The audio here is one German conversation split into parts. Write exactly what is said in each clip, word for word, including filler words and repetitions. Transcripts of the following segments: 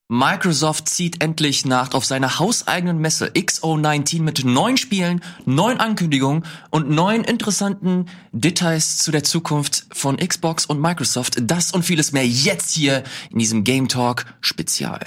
Microsoft zieht endlich nach auf seiner hauseigenen Messe X O neunzehn mit neun Spielen, neun Ankündigungen und neun interessanten Details zu der Zukunft von Xbox und Microsoft. Das und vieles mehr jetzt hier in diesem Game Talk Spezial.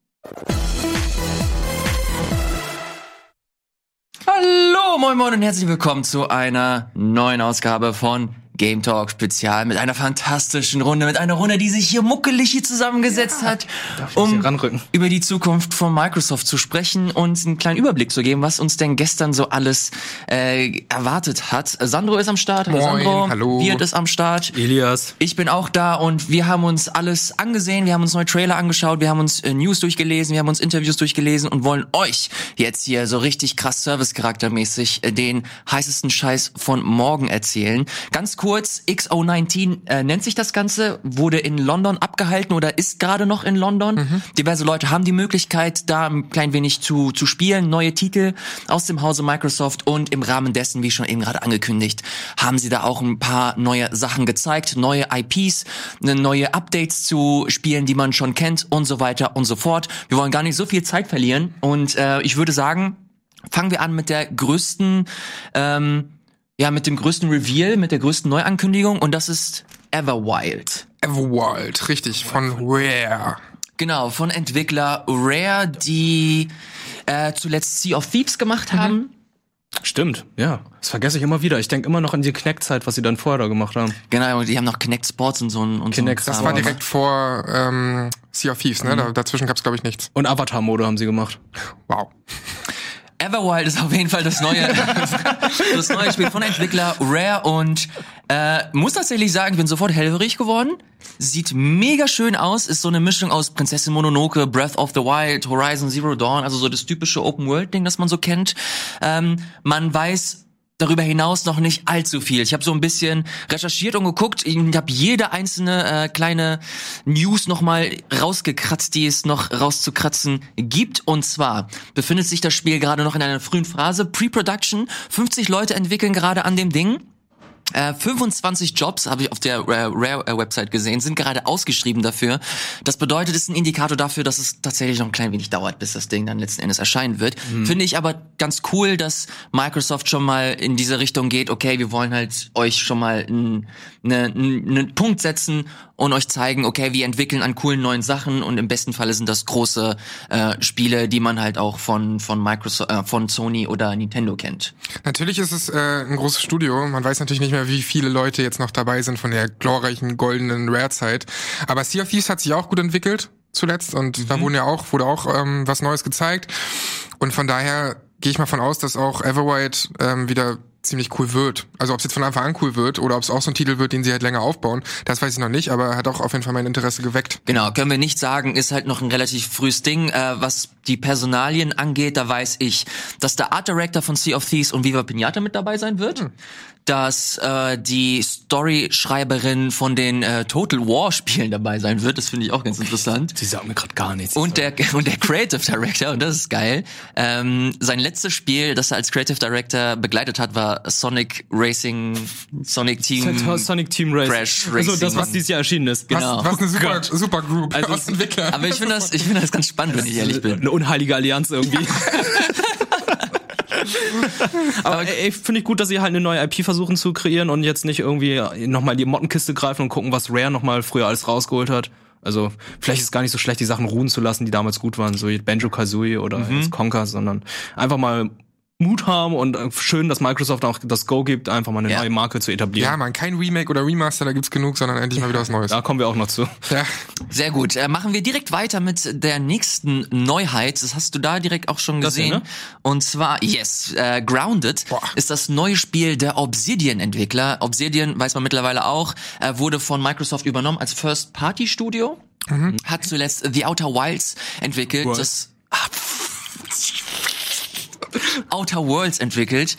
Hallo, moin moin und herzlich willkommen zu einer neuen Ausgabe von Game Talk Spezial mit einer fantastischen Runde, mit einer Runde, die sich hier muckelig hier zusammengesetzt ja, hat, um über die Zukunft von Microsoft zu sprechen und einen kleinen Überblick zu geben, was uns denn gestern so alles äh, erwartet hat. Sandro ist am Start. Hallo Moin, Sandro. hallo. Wirt ist am Start. Elias. Ich bin auch da und wir haben uns alles angesehen, wir haben uns neue Trailer angeschaut, wir haben uns äh, News durchgelesen, wir haben uns Interviews durchgelesen und wollen euch jetzt hier so richtig krass Service-charaktermäßig äh, den heißesten Scheiß von morgen erzählen. Ganz kurz, X O neunzehn äh, nennt sich das Ganze, wurde in London abgehalten oder ist gerade noch in London. Mhm. Diverse Leute haben die Möglichkeit, da ein klein wenig zu zu spielen, neue Titel aus dem Hause Microsoft und im Rahmen dessen, wie schon eben gerade angekündigt, haben sie da auch ein paar neue Sachen gezeigt, neue I Ps, neue Updates zu Spielen, die man schon kennt und so weiter und so fort. Wir wollen gar nicht so viel Zeit verlieren und äh, ich würde sagen, fangen wir an mit der größten ähm, Ja, mit dem größten Reveal, mit der größten Neuankündigung und das ist Everwild. Everwild, richtig, von Rare. Genau, von Entwickler Rare, die äh, zuletzt Sea of Thieves gemacht haben. Mhm. Stimmt, ja. Das vergesse ich immer wieder. Ich denke immer noch an die Kinect-Zeit, was sie dann vorher da gemacht haben. Genau, die haben noch Kinect Sports und so ein und Kinect, so ein das war direkt vor ähm, Sea of Thieves, ne? Mhm. Da, dazwischen gab's glaube ich nichts. Und Avatar-Mode haben sie gemacht. Wow. Everwild ist auf jeden Fall das neue das neue Spiel von Entwickler Rare und äh, muss tatsächlich sagen, ich bin sofort hellhörig geworden. Sieht mega schön aus, ist so eine Mischung aus Prinzessin Mononoke, Breath of the Wild, Horizon Zero Dawn, also so das typische Open-World-Ding, das man so kennt. Ähm, man weiß darüber hinaus noch nicht allzu viel. Ich habe so ein bisschen recherchiert und geguckt. Ich habe jede einzelne äh, kleine News noch mal rausgekratzt, die es noch rauszukratzen gibt. Und zwar befindet sich das Spiel gerade noch in einer frühen Phase. Pre-Production. fünfzig Leute entwickeln gerade an dem Ding. Äh, fünfundzwanzig Jobs, habe ich auf der Rare-Website gesehen, sind gerade ausgeschrieben dafür. Das bedeutet, es ist ein Indikator dafür, dass es tatsächlich noch ein klein wenig dauert, bis das Ding dann letzten Endes erscheinen wird. Mhm. Finde ich aber ganz cool, dass Microsoft schon mal in diese Richtung geht. Okay, wir wollen halt euch schon mal einen ne, Punkt setzen und euch zeigen, okay, wir entwickeln an coolen neuen Sachen und im besten Falle sind das große äh, Spiele, die man halt auch von von Microsoft, äh, von Sony oder Nintendo kennt. Natürlich ist es äh, ein großes Studio. Man weiß natürlich nicht mehr, wie viele Leute jetzt noch dabei sind von der glorreichen goldenen Rare-Zeit. Aber Sea of Thieves hat sich auch gut entwickelt zuletzt und mhm. da wurde ja auch wurde auch ähm, was Neues gezeigt. Und von daher gehe ich mal von aus, dass auch Everwild ähm, wieder ziemlich cool wird. Also ob es jetzt von Anfang an cool wird oder ob es auch so ein Titel wird, den sie halt länger aufbauen, das weiß ich noch nicht, aber hat auch auf jeden Fall mein Interesse geweckt. Genau, können wir nicht sagen, ist halt noch ein relativ frühes Ding. Äh, was die Personalien angeht, da weiß ich, dass der Art Director von Sea of Thieves und Viva Pinata mit dabei sein wird. Hm. Dass äh, die Story-Schreiberin von den äh, Total War-Spielen dabei sein wird. Das finde ich auch ganz interessant. Sie sagen mir gerade gar nichts. Und der und der Creative Director, und das ist geil, ähm, sein letztes Spiel, das er als Creative Director begleitet hat, war Sonic Racing, Sonic Team, Sonic Team Race. Crash Racing. Also das, was dieses Jahr erschienen ist. Genau. Was, was eine super, super Group also aus Entwicklern. Aber ich finde das, ich finde das ganz spannend, wenn ich ehrlich bin. Eine unheilige Allianz irgendwie. Aber ey, finde ich gut, dass sie halt eine neue I P versuchen zu kreieren und jetzt nicht irgendwie nochmal die Mottenkiste greifen und gucken, was Rare nochmal früher alles rausgeholt hat. Also vielleicht ist es gar nicht so schlecht, die Sachen ruhen zu lassen, die damals gut waren, so wie Banjo-Kazooie oder mhm. Conker, sondern einfach mal Mut haben und schön, dass Microsoft auch das Go gibt, einfach mal eine ja. neue Marke zu etablieren. Ja, man, kein Remake oder Remaster, da gibt's genug, sondern endlich mal wieder was Neues. Da kommen wir auch noch zu. Ja. Sehr gut. Äh, machen wir direkt weiter mit der nächsten Neuheit. Das hast du da direkt auch schon gesehen. Das hier, ne? Und zwar, yes, äh, Grounded Boah. ist das neue Spiel der Obsidian-Entwickler. Obsidian, weiß man mittlerweile auch, äh, wurde von Microsoft übernommen als First-Party-Studio. Mhm. Hat zuletzt The Outer Wilds entwickelt. What? Das ah, Outer Worlds entwickelt.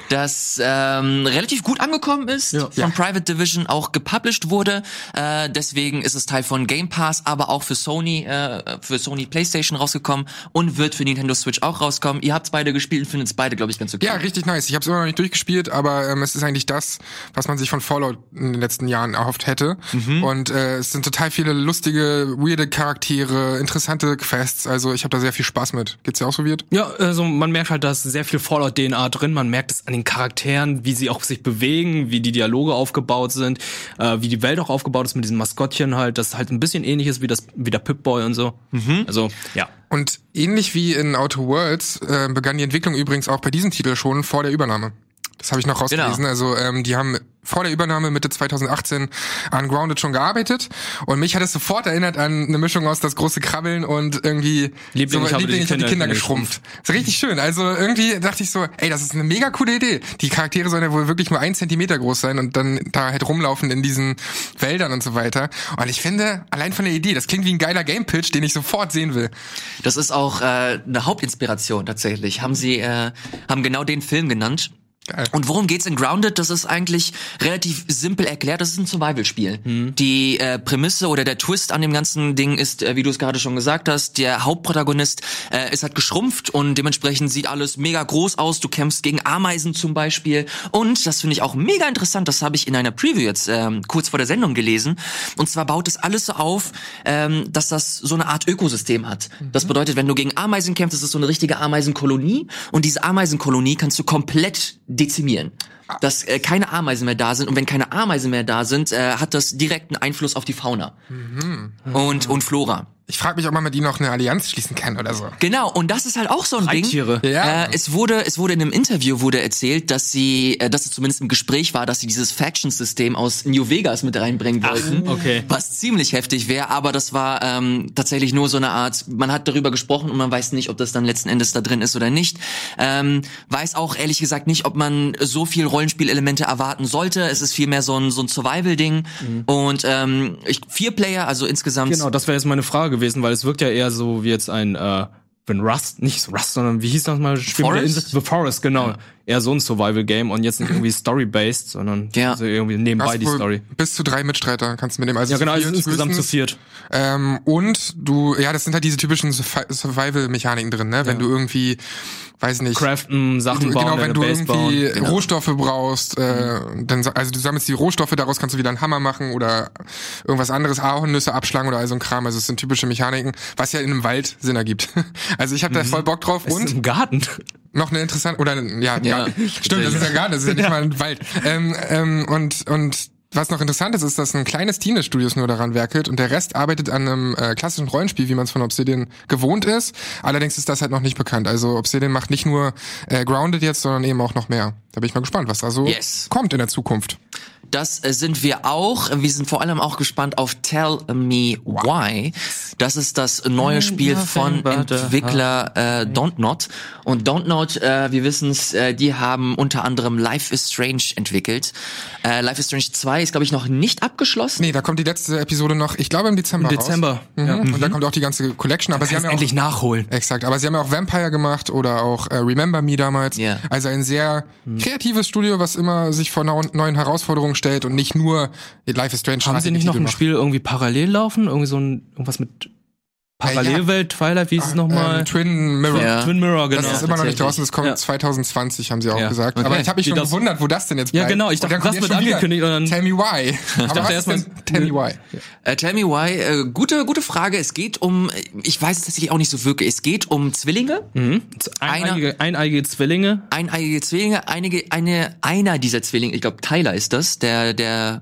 das ähm, relativ gut angekommen ist, Ja. von Ja. Private Division auch gepublished wurde. Äh, deswegen ist es Teil von Game Pass, aber auch für Sony, äh, für Sony PlayStation rausgekommen und wird für Nintendo Switch auch rauskommen. Ihr habt's beide gespielt und findet es beide, glaube ich, ganz okay. Ja, richtig nice. Ich habe es immer noch nicht durchgespielt, aber ähm, es ist eigentlich das, was man sich von Fallout in den letzten Jahren erhofft hätte. Mhm. Und äh, es sind total viele lustige, weirde Charaktere, interessante Quests. Also ich habe da sehr viel Spaß mit. Geht's dir auch so, Wirt? Ja, also man merkt halt, da ist sehr viel Fallout-D N A drin. Man merkt es an den Charakteren, wie sie auch sich bewegen, wie die Dialoge aufgebaut sind, äh, wie die Welt auch aufgebaut ist mit diesen Maskottchen halt, das halt ein bisschen ähnlich ist wie das wie der Pip-Boy und so. Mhm. Also, ja. Und ähnlich wie in Outer Worlds äh, begann die Entwicklung übrigens auch bei diesem Titel schon vor der Übernahme. Das habe ich noch rausgelesen. Genau. Also ähm, die haben vor der Übernahme Mitte zwanzig achtzehn an Grounded schon gearbeitet. Und mich hat es sofort erinnert an eine Mischung aus das große Krabbeln und irgendwie Liebling, so, ich habe Liebling, die ich hab die Kinder Kinder geschrumpft. Das ist richtig schön. Also irgendwie dachte ich so, ey, das ist eine mega coole Idee. Die Charaktere sollen ja wohl wirklich nur ein Zentimeter groß sein und dann da halt rumlaufen in diesen Wäldern und so weiter. Und ich finde, allein von der Idee, das klingt wie ein geiler Game-Pitch, den ich sofort sehen will. Das ist auch äh, eine Hauptinspiration tatsächlich. Haben sie äh, haben genau den Film genannt. Geil. Und worum geht's in Grounded? Das ist eigentlich relativ simpel erklärt. Das ist ein Survival-Spiel. Mhm. Die äh, Prämisse oder der Twist an dem ganzen Ding ist, äh, wie du es gerade schon gesagt hast, der Hauptprotagonist äh, ist halt geschrumpft und dementsprechend sieht alles mega groß aus. Du kämpfst gegen Ameisen zum Beispiel. Und das finde ich auch mega interessant. Das habe ich in einer Preview jetzt ähm, kurz vor der Sendung gelesen. Und zwar baut es alles so auf, ähm, dass das so eine Art Ökosystem hat. Mhm. Das bedeutet, wenn du gegen Ameisen kämpfst, ist es so eine richtige Ameisenkolonie. Und diese Ameisenkolonie kannst du komplett dezimieren. Dass äh, keine Ameisen mehr da sind. Und wenn keine Ameisen mehr da sind, äh, hat das direkten Einfluss auf die Fauna. Mhm. Und, und Flora. Ich frage mich, ob man mit ihnen noch eine Allianz schließen kann oder so. Genau, und das ist halt auch so ein Reittiere. Ding. Ja. Äh, es wurde, es wurde in einem Interview wurde erzählt, dass sie, äh, dass es zumindest im Gespräch war, dass sie dieses Faction-System aus New Vegas mit reinbringen wollten. Ach, okay. Was ziemlich heftig wäre, aber das war ähm, tatsächlich nur so eine Art, man hat darüber gesprochen und man weiß nicht, ob das dann letzten Endes da drin ist oder nicht. Ähm, weiß auch ehrlich gesagt nicht, ob man so viel Rollenspielelemente erwarten sollte. Es ist vielmehr so ein, so ein Survival-Ding. Mhm. Und ähm, ich, vier Player, also insgesamt. Genau, das wäre jetzt meine Frage gewesen, weil es wirkt ja eher so wie jetzt ein, äh, wenn Rust, nicht so Rust, sondern wie hieß das mal? Spiel mit der Insel? The Forest, genau. Ja. Eher so ein Survival-Game und jetzt nicht irgendwie Story-based, sondern ja. also irgendwie nebenbei die Story. Bis zu drei Mitstreiter kannst du mit dem, also ja genau, zu also insgesamt zu viert. Ähm, und du, ja, das sind halt diese typischen Survival-Mechaniken drin, ne? Wenn ja. du irgendwie, weiß nicht, craften, Sachen du, bauen, genau, wenn du Base irgendwie bauen. Genau. Rohstoffe brauchst, äh, dann, also du sammelst die Rohstoffe, daraus kannst du wieder einen Hammer machen oder irgendwas anderes, Ahornnüsse abschlagen oder all so ein Kram. Also es sind typische Mechaniken, was ja in einem Wald Sinn ergibt. Also ich habe da voll Bock drauf. Es und ist im Garten. Noch eine interessante, oder ja, ja. stimmt, das ist ja gar nicht, das ist ja nicht ja. mal ein Wald. Ähm, ähm, und und was noch interessant ist, ist, dass ein kleines Team des Studios nur daran werkelt und der Rest arbeitet an einem äh, klassischen Rollenspiel, wie man es von Obsidian gewohnt ist. Allerdings ist das halt noch nicht bekannt. Also Obsidian macht nicht nur äh, Grounded jetzt, sondern eben auch noch mehr. Da bin ich mal gespannt, was da so yes. kommt in der Zukunft. Das äh, sind wir auch. Wir sind vor allem auch gespannt auf Tell Me Why. Das ist das neue Spiel von Entwickler äh, Don't Not. Und Don't Not, äh, wir wissen es, äh, die haben unter anderem Life is Strange entwickelt. Äh, Life is Strange zwei ist, glaube ich, noch nicht abgeschlossen. Nee, da kommt die letzte Episode noch, ich glaube im Dezember Im Dezember. raus. Mhm. Ja. Und da kommt auch die ganze Collection. Aber sie haben ja auch endlich nachholen. Exakt. Aber sie haben ja auch Vampire gemacht oder auch äh, Remember Me damals. Yeah. Also ein sehr kreatives Studio, was immer sich vor neuen Herausforderungen stellt und nicht nur Life is Strange. Haben sie nicht noch ein macht. Spiel irgendwie parallel laufen? Irgendwie so ein, irgendwas mit Parallelwelt, Twilight, wie ist es nochmal? Ähm, Twin Mirror. Ja. Twin Mirror, genau. Das ist immer noch nicht draußen, das kommt ja. zwanzig zwanzig, haben sie auch ja. gesagt. Okay. Aber ich habe mich Wie schon das? gewundert, wo das denn jetzt Ja, bleibt. genau, ich dachte, das wird angekündigt. Und dann Tell me why. Aber was ist denn Tell me why? Äh, tell me why. Äh, gute, gute Frage. Es geht um, ich weiß es tatsächlich auch nicht so wirklich. Es geht um Zwillinge. Mhm. Eineige, eineige Zwillinge. Eineige Zwillinge. Einige, eine, einer dieser Zwillinge, ich glaube Tyler ist das, der, der,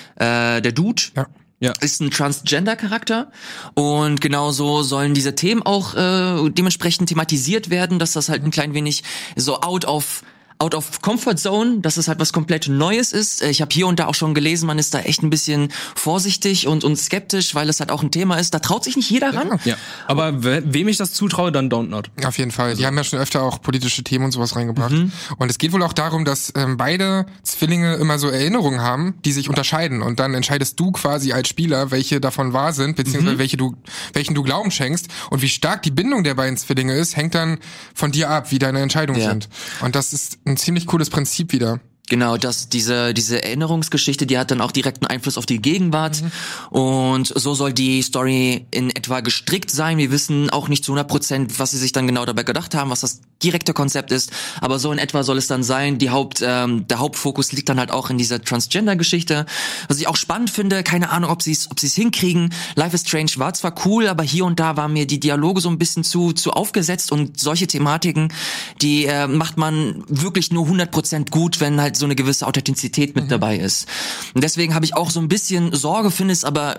äh, der Dude. Ja. Ja. Ist ein Transgender-Charakter und genauso sollen diese Themen auch äh, dementsprechend thematisiert werden, dass das halt ein klein wenig so out of out of Comfort Zone, dass es halt was komplett Neues ist. Ich habe hier und da auch schon gelesen, man ist da echt ein bisschen vorsichtig und und skeptisch, weil es halt auch ein Thema ist. Da traut sich nicht jeder ran. Ja. Aber we- wem ich das zutraue, dann Don't Not. Auf jeden Fall. Die haben ja schon öfter auch politische Themen und sowas reingebracht. Mhm. Und es geht wohl auch darum, dass ähm, beide Zwillinge immer so Erinnerungen haben, die sich unterscheiden. Und dann entscheidest du quasi als Spieler, welche davon wahr sind, beziehungsweise mhm. welche du, welchen du Glauben schenkst. Und wie stark die Bindung der beiden Zwillinge ist, hängt dann von dir ab, wie deine Entscheidungen ja. sind. Und das ist ein ziemlich cooles Prinzip wieder. Genau, dass diese diese Erinnerungsgeschichte, die hat dann auch direkten Einfluss auf die Gegenwart mhm. und so soll die Story in etwa gestrickt sein. Wir wissen auch nicht zu hundert Prozent, was sie sich dann genau dabei gedacht haben, was das direkte Konzept ist, aber so in etwa soll es dann sein. Die Haupt ähm, der Hauptfokus liegt dann halt auch in dieser Transgender-Geschichte, was ich auch spannend finde. Keine Ahnung, ob sie es ob sie es hinkriegen. Life is Strange war zwar cool, aber hier und da waren mir die Dialoge so ein bisschen zu zu aufgesetzt und solche Thematiken, die äh, macht man wirklich nur hundert Prozent gut, wenn halt so eine gewisse Authentizität mit mhm. dabei ist. Und deswegen habe ich auch so ein bisschen Sorge, finde es aber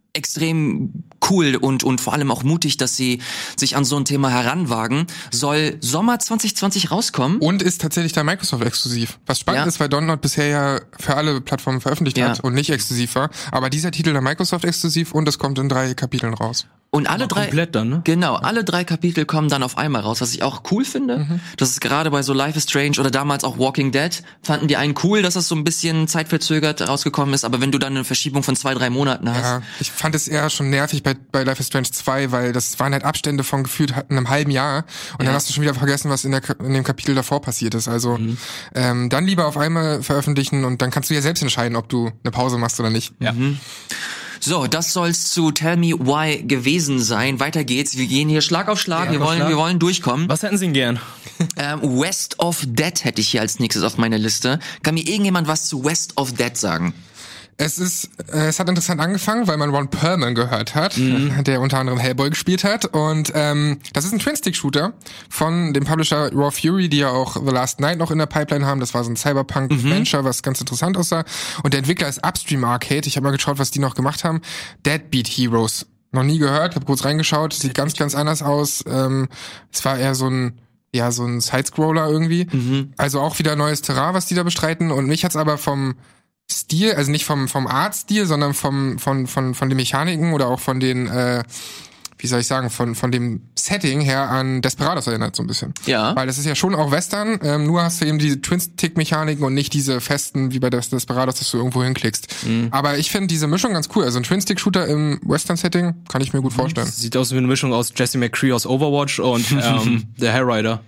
extrem cool und und vor allem auch mutig, dass sie sich an so ein Thema heranwagen. Soll Sommer zwanzig zwanzig rauskommen. Und ist tatsächlich da Microsoft-exklusiv. Was spannend ja. ist, weil Dontnod bisher ja für alle Plattformen veröffentlicht ja. hat und nicht exklusiv war. Aber dieser Titel der Microsoft-exklusiv und es kommt in drei Kapiteln raus. Und alle drei, komplett dann, ne? Genau, alle drei Kapitel kommen dann auf einmal raus, was ich auch cool finde. Mhm. Das ist gerade bei so Life is Strange oder damals auch Walking Dead, fanden die einen cool, dass das so ein bisschen zeitverzögert rausgekommen ist, aber wenn du dann eine Verschiebung von zwei, drei Monaten hast. Ja, ich fand es eher schon nervig bei, bei Life is Strange zwei, weil das waren halt Abstände von gefühlt einem halben Jahr und ja. dann hast du schon wieder vergessen, was in, der, in dem Kapitel davor passiert ist. Also mhm. ähm, dann lieber auf einmal veröffentlichen und dann kannst du ja selbst entscheiden, ob du eine Pause machst oder nicht. Ja. Mhm. So, das soll's zu Tell Me Why gewesen sein. Weiter geht's. Wir gehen hier Schlag auf Schlag. Ja, wir wollen, Schlag. wir wollen durchkommen. Was hätten Sie denn gern? Ähm, West of Dead hätte ich hier als nächstes auf meiner Liste. Kann mir irgendjemand was zu West of Dead sagen? Es ist, äh, es hat interessant angefangen, weil man Ron Perlman gehört hat, mhm. der unter anderem Hellboy gespielt hat. Und ähm, das ist ein Twin-Stick-Shooter von dem Publisher Raw Fury, die ja auch The Last Night noch in der Pipeline haben. Das war so ein Cyberpunk-Adventure, mhm. was ganz interessant aussah. Und der Entwickler ist Upstream Arcade. Ich habe mal geschaut, was die noch gemacht haben. Deadbeat Heroes. Noch nie gehört, habe kurz reingeschaut. Sieht ganz, ganz anders aus. Ähm, es war eher so ein ja so ein Sidescroller irgendwie. Mhm. Also auch wieder neues Terrain, was die da bestreiten. Und mich hat's aber vom Stil, also nicht vom vom Artstil, sondern vom von von von den Mechaniken oder auch von den äh, wie soll ich sagen, von von dem Setting her an Desperados erinnert so ein bisschen. Ja. Weil das ist ja schon auch Western, ähm, nur hast du eben diese Twin-Stick-Mechaniken und nicht diese festen, wie bei Des Desperados, dass du irgendwo hinklickst. Mhm. Aber ich finde diese Mischung ganz cool. Also ein Twin-Stick-Shooter im Western-Setting kann ich mir gut vorstellen. Sieht aus wie eine Mischung aus Jesse McCree aus Overwatch und ähm, der Hair Rider.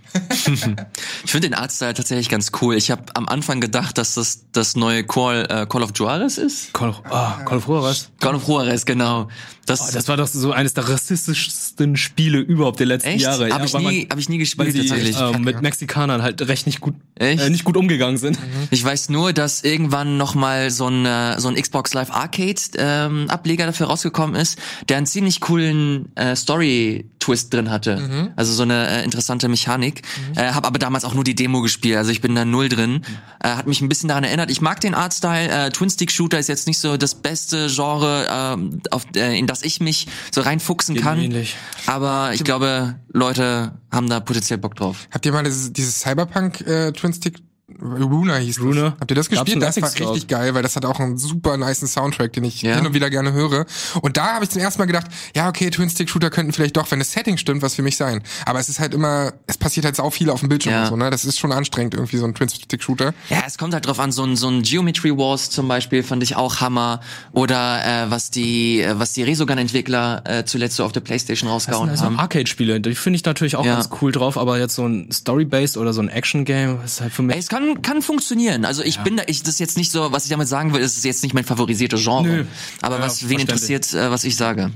Ich finde den Artstyle tatsächlich ganz cool. Ich habe am Anfang gedacht, dass das das neue Call, äh, Call of Juarez ist. Call of, oh, Call of Juarez. Call of Juarez, genau. Das, oh, das war doch so eines der rassistischsten Spiele überhaupt der letzten Echt? Jahre. Hab, ja, ich nie, man, hab ich nie gespielt die, tatsächlich. Ähm, mit Mexikanern halt recht nicht gut, äh, nicht gut umgegangen sind. Mhm. Ich weiß nur, dass irgendwann noch mal so ein äh, so ein Xbox Live Arcade ähm, Ableger dafür rausgekommen ist, der einen ziemlich coolen äh, Story Twist drin hatte. Mhm. Also so eine äh, interessante Mechanik. Mhm. Äh, hab aber damals auch nur die Demo gespielt, also ich bin da null drin. Mhm. Äh, hat mich ein bisschen daran erinnert. Ich mag den Artstyle. Äh, Twin-Stick-Shooter ist jetzt nicht so das beste Genre, äh, auf, äh, in das ich mich so reinfuchsen Geht kann. Ähnlich. Aber ich glaube, Leute haben da potenziell Bock drauf. Habt ihr mal dieses, dieses Cyberpunk äh, Twin-Stick Runa hieß Runa. das. Habt ihr das gespielt? Das war richtig geil, weil das hat auch einen super nicen Soundtrack, den ich ja. hin und wieder gerne höre. Und da habe ich zum ersten Mal gedacht, ja okay, Twin-Stick-Shooter könnten vielleicht doch, wenn das Setting stimmt, was für mich sein. Aber es ist halt immer, es passiert halt sau viel auf dem Bildschirm ja. und so, ne? Das ist schon anstrengend, irgendwie so ein Twin-Stick-Shooter. Ja, es kommt halt drauf an, so ein, so ein Geometry Wars zum Beispiel fand ich auch Hammer. Oder äh, was die äh, was die Resogun-Entwickler äh, zuletzt so auf der PlayStation rausgehauen das sind also haben. Arcade-Spiele, die finde ich natürlich auch ja. ganz cool drauf, aber jetzt so ein Story-Based oder so ein Action-Game ist halt für mich... Ey, es kann, kann funktionieren. Also ich ja. bin da, ich das ist jetzt nicht so, was ich damit sagen will, ist jetzt nicht mein favorisiertes Genre. Nö. Aber ja, was wen interessiert, äh, was ich sage.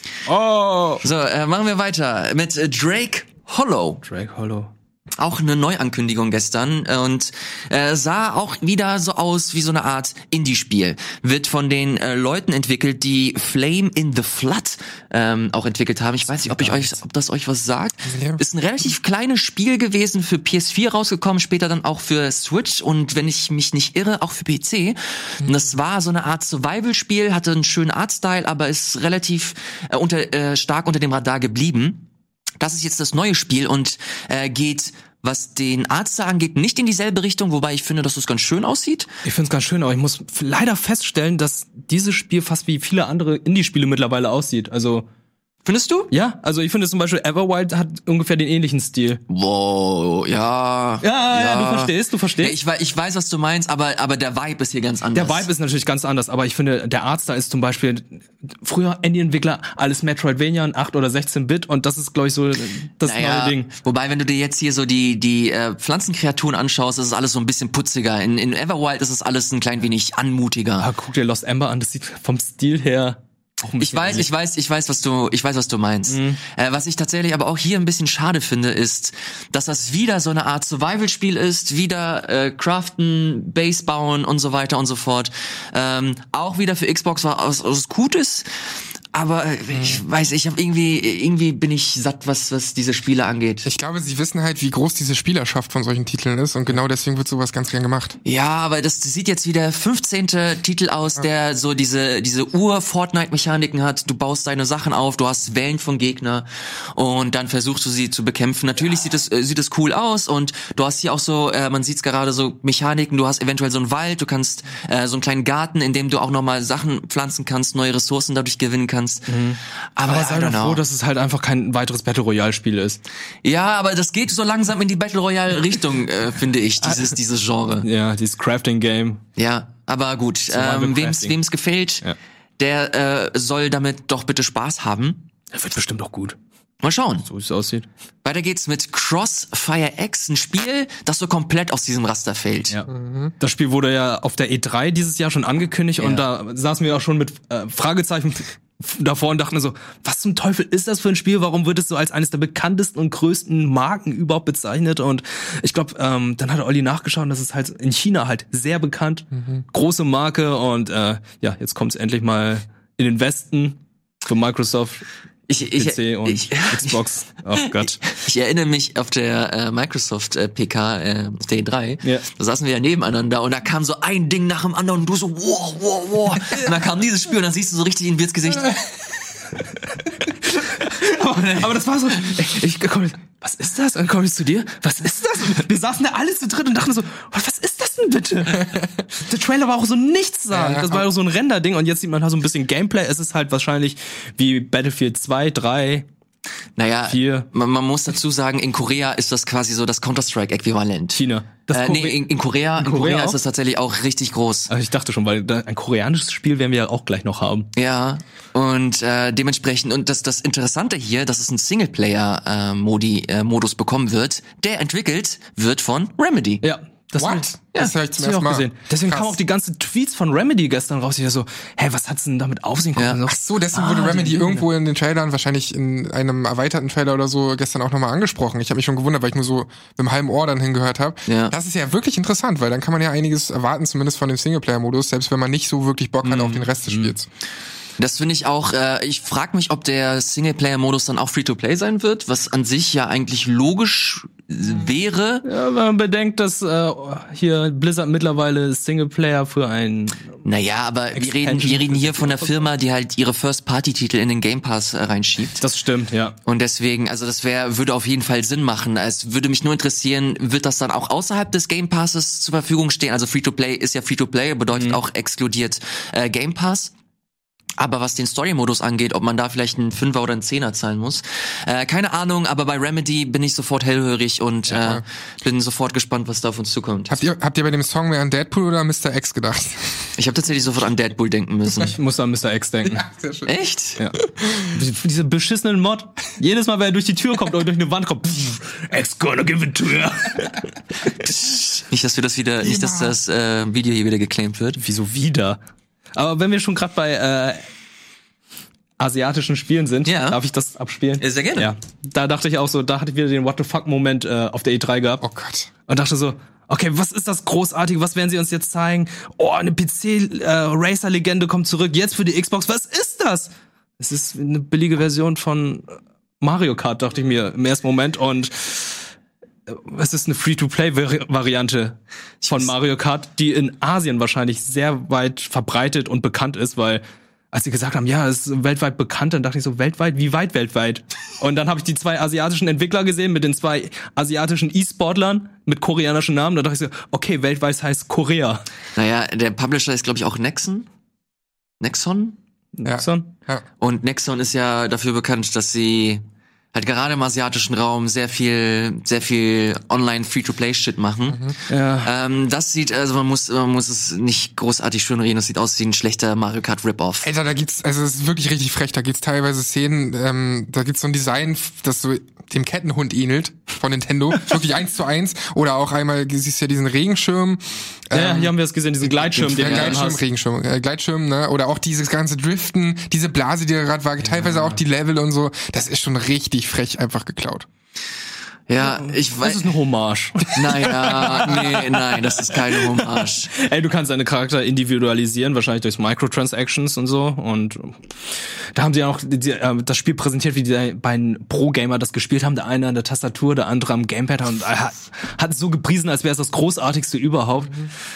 Oh. So, äh, machen wir weiter mit äh, Drake Hollow. Drake Hollow. Auch eine Neuankündigung gestern und äh, sah auch wieder so aus wie so eine Art Indie-Spiel. Wird von den äh, Leuten entwickelt, die Flame in the Flood ähm, auch entwickelt haben. Ich weiß nicht, ob ich euch, ob das euch was sagt. Ja. Ist ein relativ kleines Spiel gewesen, für P S vier rausgekommen, später dann auch für Switch und wenn ich mich nicht irre, auch für P C. Mhm. Und das war so eine Art Survival-Spiel, hatte einen schönen Artstyle, aber ist relativ äh, unter, äh, stark unter dem Radar geblieben. Das ist jetzt das neue Spiel und äh, geht, was den Artstyle angeht, nicht in dieselbe Richtung, wobei ich finde, dass das ganz schön aussieht. Ich finde es ganz schön, aber ich muss leider feststellen, dass dieses Spiel fast wie viele andere Indie-Spiele mittlerweile aussieht. Also Findest du? Ja, also ich finde zum Beispiel Everwild hat ungefähr den ähnlichen Stil. Wow, ja. Ja, ja, du verstehst, du verstehst. Ja, ich, wei- ich weiß, was du meinst, aber, aber der Vibe ist hier ganz anders. Der Vibe ist natürlich ganz anders, aber ich finde, der Artstyle ist zum Beispiel früher Indie-Entwickler, alles Metroidvania in acht oder sechzehn Bit und das ist, glaube ich, so das naja, neue Ding. Wobei, wenn du dir jetzt hier so die die äh, Pflanzenkreaturen anschaust, ist es alles so ein bisschen putziger. In, in Everwild ist es alles ein klein wenig anmutiger. Ah, guck dir Lost Ember an, das sieht vom Stil her auch ein Ich bisschen weiß, ähnlich. ich weiß, ich weiß, was du, ich weiß, was du meinst. Mhm. Äh, was ich tatsächlich aber auch hier ein bisschen schade finde, ist, dass das wieder so eine Art Survival-Spiel ist, wieder äh, Craften, Base bauen und so weiter und so fort. Ähm, auch wieder für Xbox war was, was Gutes. Aber äh, ich weiß, ich habe irgendwie, irgendwie bin ich satt, was was diese Spiele angeht. Ich glaube, sie wissen halt, wie groß diese Spielerschaft von solchen Titeln ist und genau deswegen wird sowas ganz gern gemacht. Ja, aber das sieht jetzt wie der fünfzehnte Titel aus, der so diese diese Ur-Fortnite-Mechaniken hat. Du baust deine Sachen auf, du hast Wellen von Gegner und dann versuchst du sie zu bekämpfen. Natürlich sieht es äh, sieht es cool aus und du hast hier auch so, äh, man sieht es gerade so Mechaniken. Du hast eventuell so einen Wald, du kannst äh, so einen kleinen Garten, in dem du auch nochmal Sachen pflanzen kannst, neue Ressourcen dadurch gewinnen kannst. Mhm. Aber, Aber sei doch froh, dass es halt einfach kein weiteres Battle Royale Spiel ist. Ja, aber das geht so langsam in die Battle Royale Richtung, äh, finde ich, dieses dieses Genre. Ja, dieses Crafting Game. Ja, aber gut, Survival ähm, wem's Crafting. wem's gefällt, Ja. der äh, soll damit doch bitte Spaß haben. Das wird bestimmt auch gut, Mal schauen. so wie es aussieht. Weiter geht's mit Crossfire X, ein Spiel, das so komplett aus diesem Raster fällt. Ja. Das Spiel wurde ja auf der E drei dieses Jahr schon angekündigt Ja. und da saßen wir auch schon mit äh, Fragezeichen davor und dachten so, was zum Teufel ist das für ein Spiel? Warum wird es so als eines der bekanntesten und größten Marken überhaupt bezeichnet? Und ich glaube, ähm, dann hat Olli nachgeschaut und das ist halt in China halt sehr bekannt, mhm. große Marke und äh, ja, jetzt kommt es endlich mal in den Westen für Microsoft. Ich, ich, P C und ich, Xbox. Oh Gott. Ich, ich erinnere mich auf der äh, Microsoft äh, P K, äh, auf der E drei, Ja. da saßen wir ja nebeneinander und da kam so ein Ding nach dem anderen und du so, wow, wow, wow. Und dann kam dieses Spiel und dann siehst du so richtig in Wirts Gesicht. aber, aber das war so, ich, ich komm, was ist das? Und dann komme ich zu dir, was ist das? Und wir saßen da alle zu dritt und dachten so, was ist das denn bitte? Der Trailer war auch so nichtssagend. Das war auch so ein Render-Ding und jetzt sieht man da so ein bisschen Gameplay. Es ist halt wahrscheinlich wie Battlefield zwei, drei, Naja, vier. man, man muss dazu sagen, in Korea ist das quasi so das Counter-Strike-Äquivalent. China. Das Äh, Kore- nee, in, in Korea, in Korea Korea auch? ist das tatsächlich auch richtig groß. Also ich dachte schon, weil da ein koreanisches Spiel werden wir ja auch gleich noch haben. Ja, und äh, dementsprechend, und das das Interessante hier, dass es einen Singleplayer-Modi äh, Modus bekommen wird, der entwickelt wird von Remedy. Ja. Das What? Ja, Das hab ich zum hab ersten auch Mal. gesehen. Deswegen Krass. kamen auch die ganzen Tweets von Remedy gestern raus. Ich so, hä, was hat's denn damit auf sich? Ja. So, Ach so, deswegen ah, wurde Remedy die- irgendwo in den Trailern, wahrscheinlich in einem erweiterten Trailer oder so, gestern auch nochmal angesprochen. Ich habe mich schon gewundert, weil ich nur so mit einem halben Ohr dann hingehört habe. Ja. Das ist ja wirklich interessant, weil dann kann man ja einiges erwarten, zumindest von dem Singleplayer-Modus, selbst wenn man nicht so wirklich Bock hat auf den Rest des Spiels. Das finde ich auch, äh, ich frage mich, ob der Singleplayer-Modus dann auch Free-to-Play sein wird, was an sich ja eigentlich logisch wäre. Ja, wenn man bedenkt, dass äh, hier Blizzard mittlerweile Singleplayer für ein Naja, aber wir Expansion reden, wir reden hier für- von der Firma, die halt ihre First-Party-Titel in den Game Pass äh, reinschiebt. Das stimmt, ja. Und deswegen, also das wäre, würde auf jeden Fall Sinn machen. Es würde mich nur interessieren, wird das dann auch außerhalb des Game Passes zur Verfügung stehen? Also Free-to-Play ist ja Free-to-Play, bedeutet Mhm. auch exkludiert äh, Game Pass. Aber was den Story-Modus angeht, ob man da vielleicht einen Fünfer oder einen Zehner zahlen muss, äh, keine Ahnung, aber bei Remedy bin ich sofort hellhörig und Ja. äh, bin sofort gespannt, was da auf uns zukommt. Habt ihr, habt ihr bei dem Song mehr an Deadpool oder Mister X gedacht? Ich habe tatsächlich sofort an Deadpool denken müssen. Ich muss an Mister X denken. Sehr schön. Echt? Ja. Diese beschissenen Mod. Jedes Mal, wenn er durch die Tür kommt oder durch eine Wand kommt, pff, X gonna give it to you. Nicht, dass wir das wieder, nicht, dass das äh, Video hier wieder geclaimed wird. Wieso wieder? Aber wenn wir schon gerade bei äh, asiatischen Spielen sind, Ja. darf ich das abspielen? Ja, sehr gerne. Ja. Da dachte ich auch so, da hatte ich wieder den What the fuck-Moment äh, auf der E drei gehabt. Oh Gott. Und dachte so, okay, was ist das Großartige? Was werden sie uns jetzt zeigen? Oh, eine P C-Racer-Legende kommt zurück. Jetzt für die Xbox. Was ist das? Es ist eine billige Version von Mario Kart, dachte ich mir im ersten Moment. Und es ist eine Free-to-Play-Variante von Mario Kart, die in Asien wahrscheinlich sehr weit verbreitet und bekannt ist, weil als sie gesagt haben, ja, es ist weltweit bekannt, dann dachte ich so, weltweit? Wie weit weltweit? Und dann habe ich die zwei asiatischen Entwickler gesehen mit den zwei asiatischen E-Sportlern mit koreanischen Namen. Da dachte ich so, okay, weltweit heißt Korea. Naja, der Publisher ist, glaube ich, auch Nexon. Nexon? Nexon? Ja. Und Nexon ist ja dafür bekannt, dass sie halt gerade im asiatischen Raum sehr viel, sehr viel Online-Free-to-Play-Shit machen. Mhm. Ja. Ähm, das sieht, also man muss, man muss es nicht großartig schönreden, das sieht aus wie ein schlechter Mario Kart Rip-Off. Alter, da gibt's, also es ist wirklich richtig frech, da gibt's teilweise Szenen, ähm, da gibt's so ein Design, das so dem Kettenhund ähnelt von Nintendo, wirklich eins zu eins. Oder auch einmal, du siehst ja diesen Regenschirm. Ja, ähm, hier haben wir es gesehen, diesen Gleitschirm, den Ja, du dann Gleitschirm, hast. Regenschirm, äh, Gleitschirm, ne? Oder auch dieses ganze Driften, diese Blase, die da gerade war, teilweise auch die Level und so. Das ist schon richtig frech einfach geklaut. Ja, ich Das weiß. ist eine Hommage. Nein, ja, nee, nein, das ist keine Hommage. Ey, du kannst deine Charakter individualisieren, wahrscheinlich durch Microtransactions und so. Und da haben sie ja auch die, äh, das Spiel präsentiert, wie die beiden Pro-Gamer das gespielt haben. Der eine an der Tastatur, der andere am Gamepad. Und er hat, hat es so gepriesen, als wäre es das Großartigste überhaupt.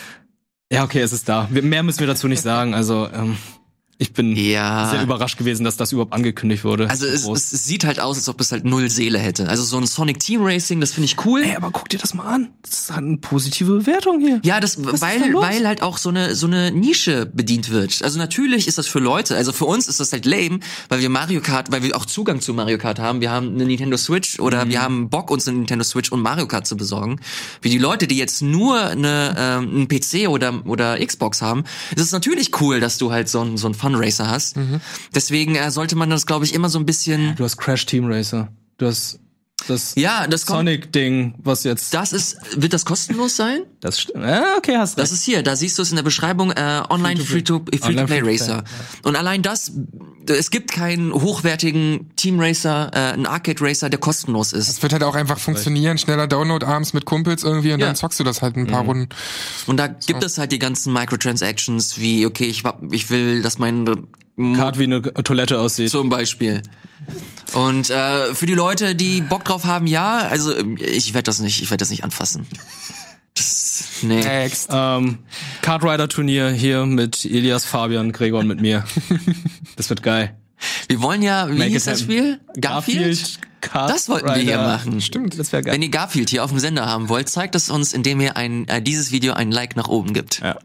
Ja, okay, es ist da. Wir, mehr müssen wir dazu nicht sagen. Also, ähm, ich bin Ja. sehr überrascht gewesen, dass das überhaupt angekündigt wurde. Also es, So groß. es, es sieht halt aus, als ob es halt null Seele hätte. Also so ein Sonic Team Racing, das finde ich cool. Ey, aber guck dir das mal an. Das hat eine positive Bewertung hier. Ja, das, ist weil, da los? weil halt auch so eine, so eine Nische bedient wird. Also natürlich ist das für Leute, also für uns ist das halt lame, weil wir Mario Kart, weil wir auch Zugang zu Mario Kart haben. Wir haben eine Nintendo Switch oder Mhm. wir haben Bock, uns eine Nintendo Switch und Mario Kart zu besorgen. Wie die Leute, die jetzt nur eine, ähm, einen P C oder, oder Xbox haben, ist es natürlich cool, dass du halt so einen, so einen Fun-Racer hast. Deswegen äh, sollte man das, glaube ich, immer so ein bisschen... Du hast Crash Team Racer. Du hast das Ja, das kommt... Sonic-Ding, was jetzt... Das ist, wird das kostenlos sein? Das stimmt. Ja, okay, hast Das recht. ist hier, da siehst du es in der Beschreibung, äh, Online Free-to-Play Online Free Free-to-Play, Racer. Und allein das, es gibt keinen hochwertigen Team Racer, äh, einen Arcade Racer, der kostenlos ist. Es wird halt auch einfach funktionieren, schneller Download abends mit Kumpels irgendwie und Ja. dann zockst du das halt ein paar Runden. Und da gibt es halt die ganzen Microtransactions, wie, okay, ich, hab- ich will, dass mein Card wie eine Toilette aussieht. zum Beispiel. Und äh, für die Leute, die Bock drauf haben, ja, also ich werde das nicht, ich werde das nicht anfassen. Das, nee. Next. Ähm, Kart Rider Turnier hier mit Elias, Fabian, Gregor und mit mir. Das wird geil. Wir wollen ja, wie Make hieß it das happen. Spiel? Garfield? Kart Das wollten wir Rider. hier machen. Stimmt, das wäre geil. Wenn ihr Garfield hier auf dem Sender haben wollt, zeigt es uns, indem ihr ein, äh, dieses Video ein Like nach oben gibt. Ja.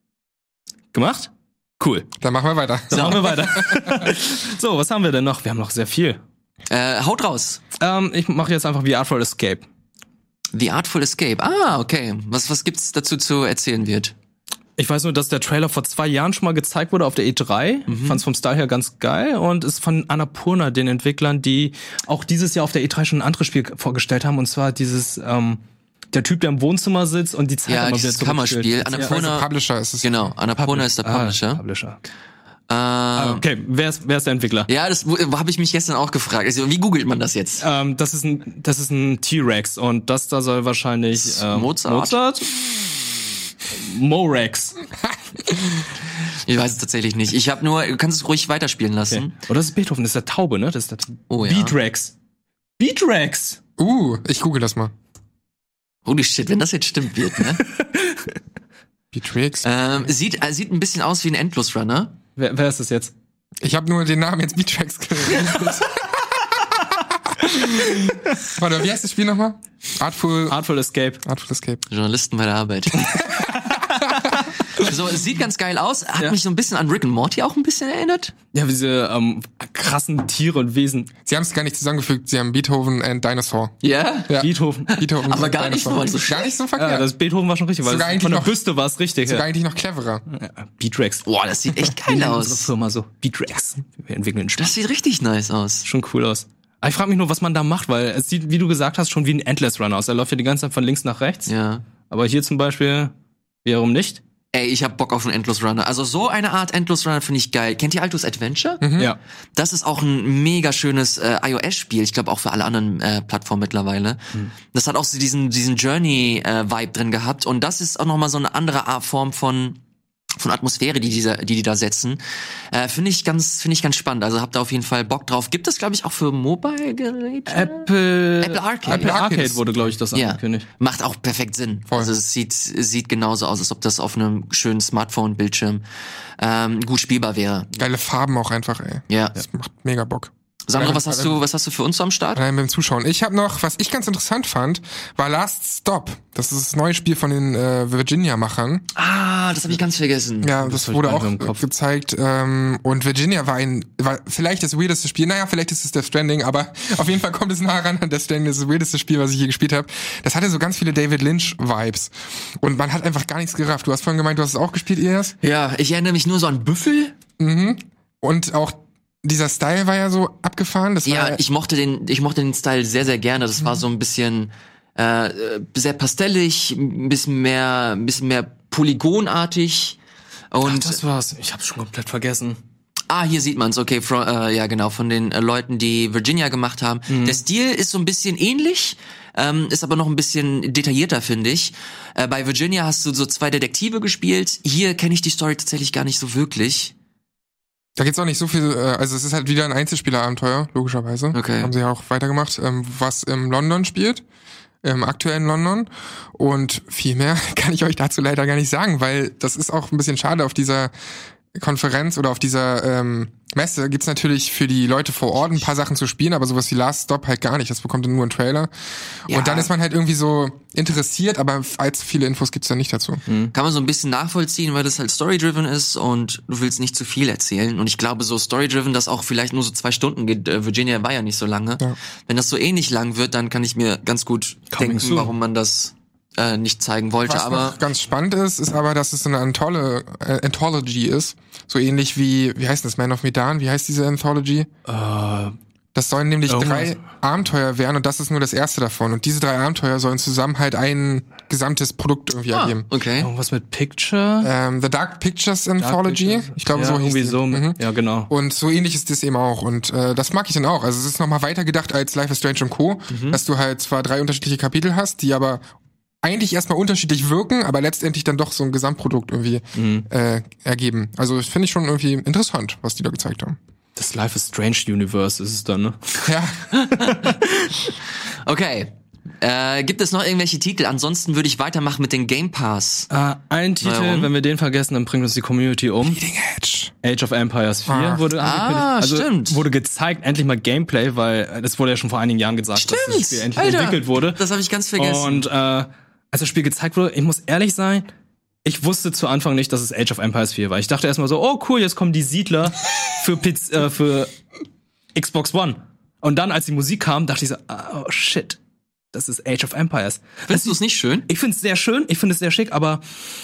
Gemacht? Cool. Dann machen wir weiter. Dann machen wir weiter. So, was haben wir denn noch? Wir haben noch sehr viel. Äh, haut raus. Ähm, ich mache jetzt einfach The Artful Escape. The Artful Escape. Ah, okay. Was, was gibt's dazu zu erzählen wird? Ich weiß nur, dass der Trailer vor zwei Jahren schon mal gezeigt wurde auf der E drei. Mhm. Fand's vom Style her ganz geil und ist von Annapurna, den Entwicklern, die auch dieses Jahr auf der E drei schon ein anderes Spiel vorgestellt haben. Und zwar dieses, ähm, der Typ, der im Wohnzimmer sitzt und die Zeit Ja, immer dieses wieder zurückspielt. Kammerspiel. Ja. Annapurna, Publisher ist es. genau. Annapurna ist der Publisher. Ah, Publisher. Ähm, Okay, wer ist, wer ist der Entwickler? ja, das habe ich mich gestern auch gefragt. Also, wie googelt man das jetzt? Ähm, das ist ein, das ist ein T-Rex und das da soll wahrscheinlich ähm, Mozart? Mozart? Morex. Ich weiß es tatsächlich nicht. Ich habe nur, du kannst es ruhig weiterspielen lassen. Okay. Oder das ist Beethoven, das ist der Taube, ne? Das ist der Oh ja. Beatrex. Beatrex. Uh, ich google das mal. Holy shit, wenn das jetzt stimmt wird, ne? Beatrix. ähm, sieht, äh, sieht ein bisschen aus wie ein Endlosrunner. Wer, wer ist das jetzt? Ich habe nur den Namen jetzt Beatrix gehört. Warte, wie heißt das Spiel nochmal? Artful, Artful Escape. Artful Escape. Journalisten bei der Arbeit. So, es sieht ganz geil aus. Hat Ja. mich so ein bisschen an Rick and Morty auch ein bisschen erinnert. Ja, diese ähm, krassen Tiere und Wesen. Sie haben es gar nicht zusammengefügt, sie haben Beethoven and Dinosaur. Ja? Ja. Beethoven. Beethoven Aber and gar nicht Dinosaur. mal so Gar nicht so Ja, verkehrt. das Beethoven war schon richtig, weil Sogar es eigentlich von der noch- Büste war es richtig. Sogar Ja. eigentlich noch cleverer. Ja, Beatrex. Boah, das sieht echt Wie geil nennt unsere aus. Firma so. Beatrex. Wir entwickeln einen Spaß. Das sieht richtig nice aus. Schon cool aus. Aber ich frage mich nur, was man da macht, weil es sieht, wie du gesagt hast, schon wie ein Endless Run aus. Er läuft ja die ganze Zeit von links nach rechts. Ja. Aber hier zum Beispiel, wiederum nicht. Ey, ich hab Bock auf einen Endlosrunner. Also so eine Art Endlosrunner finde ich geil. Kennt ihr Altos Adventure? Ja. Das ist auch ein mega schönes äh, iOS-Spiel. Ich glaube auch für alle anderen äh, Plattformen mittlerweile. Das hat auch so diesen diesen Journey-Vibe drin gehabt. Und das ist auch nochmal so eine andere Art Form von von Atmosphäre, die diese, die die da setzen. Äh, finde ich ganz finde ich ganz spannend. Also habt da auf jeden Fall Bock drauf. Gibt es, glaube ich, auch für Mobile-Geräte? Apple, Apple Arcade. Apple Arcade Arcade ist- wurde, glaube ich, das Ja, angekündigt. macht auch perfekt Sinn. Voll. Also es sieht sieht genauso aus, als ob das auf einem schönen Smartphone-Bildschirm ähm, gut spielbar wäre. Geile Farben auch einfach, ey. Ja. Das macht mega Bock. Sandro, was hast du, was hast du für uns so am Start? Nein, beim Zuschauen. Ich habe noch, was ich ganz interessant fand, war Last Stop. Das ist das neue Spiel von den äh, Virginia-Machern. Ah, das habe ich ganz vergessen. Ja, das, das wurde auch gezeigt. Ähm, und Virginia war ein, war vielleicht das weirdeste Spiel. Naja, vielleicht ist es Death Stranding, aber auf jeden Fall kommt es nah ran an Death Stranding. Das ist das weirdeste Spiel, was ich hier gespielt habe. Das hatte so ganz viele David Lynch-Vibes. Und man hat einfach gar nichts gerafft. Du hast vorhin gemeint, du hast es auch gespielt, Elias? Ja, ich erinnere mich nur so an Büffel. Mhm. Und auch dieser Style war ja so abgefahren. Das war ja, ich mochte den, ich mochte den Style sehr, sehr gerne. Das mhm. war so ein bisschen äh, sehr pastellig, ein bisschen mehr, ein bisschen mehr polygonartig. Und Ach, das war's. Ich hab's schon komplett vergessen. Ah, hier sieht man's. Okay, from, äh, ja genau, von den äh, Leuten, die Virginia gemacht haben. Mhm. Der Stil ist so ein bisschen ähnlich, ähm, ist aber noch ein bisschen detaillierter, finde ich. Äh, bei Virginia hast du so zwei Detektive gespielt. Hier kenne ich die Story tatsächlich gar nicht so wirklich. Da gibt's auch nicht so viel, also es ist halt wieder ein Einzelspielerabenteuer, logischerweise. Okay. Haben sie ja auch weitergemacht, was im London spielt, im aktuellen London. Und viel mehr kann ich euch dazu leider gar nicht sagen, weil das ist auch ein bisschen schade. Auf dieser Konferenz oder auf dieser ähm, Messe gibt's natürlich für die Leute vor Ort ein paar Sachen zu spielen, aber sowas wie Last Stop halt gar nicht. Das bekommt dann nur ein Trailer. Ja. Und dann ist man halt irgendwie so interessiert, aber allzu viele Infos gibt's dann nicht dazu. Mhm. Kann man so ein bisschen nachvollziehen, weil das halt story-driven ist und du willst nicht zu viel erzählen. Und ich glaube, so story-driven, das auch vielleicht nur so zwei Stunden geht. Virginia war ja nicht so lange. Ja. Wenn das so ähnlich lang wird, dann kann ich mir ganz gut Coming denken, soon. Warum man das äh, nicht zeigen wollte. Was aber noch ganz spannend ist, ist aber, dass es eine Antholo- äh, Anthology ist. So ähnlich wie, wie heißt das, Man of Medan? Wie heißt diese Anthology? Äh, das sollen nämlich irgendwas. drei Abenteuer werden und das ist nur das erste davon. Und diese drei Abenteuer sollen zusammen halt ein gesamtes Produkt irgendwie ah, ergeben. Okay. Irgendwas mit Picture? Ähm, The Dark Pictures Anthology. Dark Pictures. Ich glaube, ja, so hieß irgendwie die. so. Mhm. Ja, genau. Und so ähnlich ist das eben auch. Und äh, das mag ich dann auch. Also es ist nochmal weiter gedacht als Life is Strange und Co., mhm. dass du halt zwar drei unterschiedliche Kapitel hast, die aber eigentlich erstmal unterschiedlich wirken, aber letztendlich dann doch so ein Gesamtprodukt irgendwie mhm. äh, ergeben. Also das finde ich schon irgendwie interessant, was die da gezeigt haben. Das Life is Strange Universe ist es dann, ne? Ja. Okay. Äh, gibt es noch irgendwelche Titel? Ansonsten würde ich weitermachen mit den Game Pass. Äh, ein Titel, Neuerung. Wenn wir den vergessen, dann bringt uns die Community um. Leading Edge. Age of Empires vier ah. wurde angekündigt. Ah, also stimmt. Wurde gezeigt, endlich mal Gameplay, weil das wurde ja schon vor einigen Jahren gesagt, stimmt. dass das Spiel endlich Alter, entwickelt wurde. Das habe ich ganz vergessen. Und äh, als das Spiel gezeigt wurde, ich muss ehrlich sein, ich wusste zu Anfang nicht, dass es Age of Empires vier war. Ich dachte erstmal so, oh cool, jetzt kommen die Siedler für, Piz- äh, für Xbox One. Und dann, als die Musik kam, dachte ich so, oh shit, das ist Age of Empires. Findest du es nicht schön? Ich finde es sehr schön, ich finde es sehr schick, aber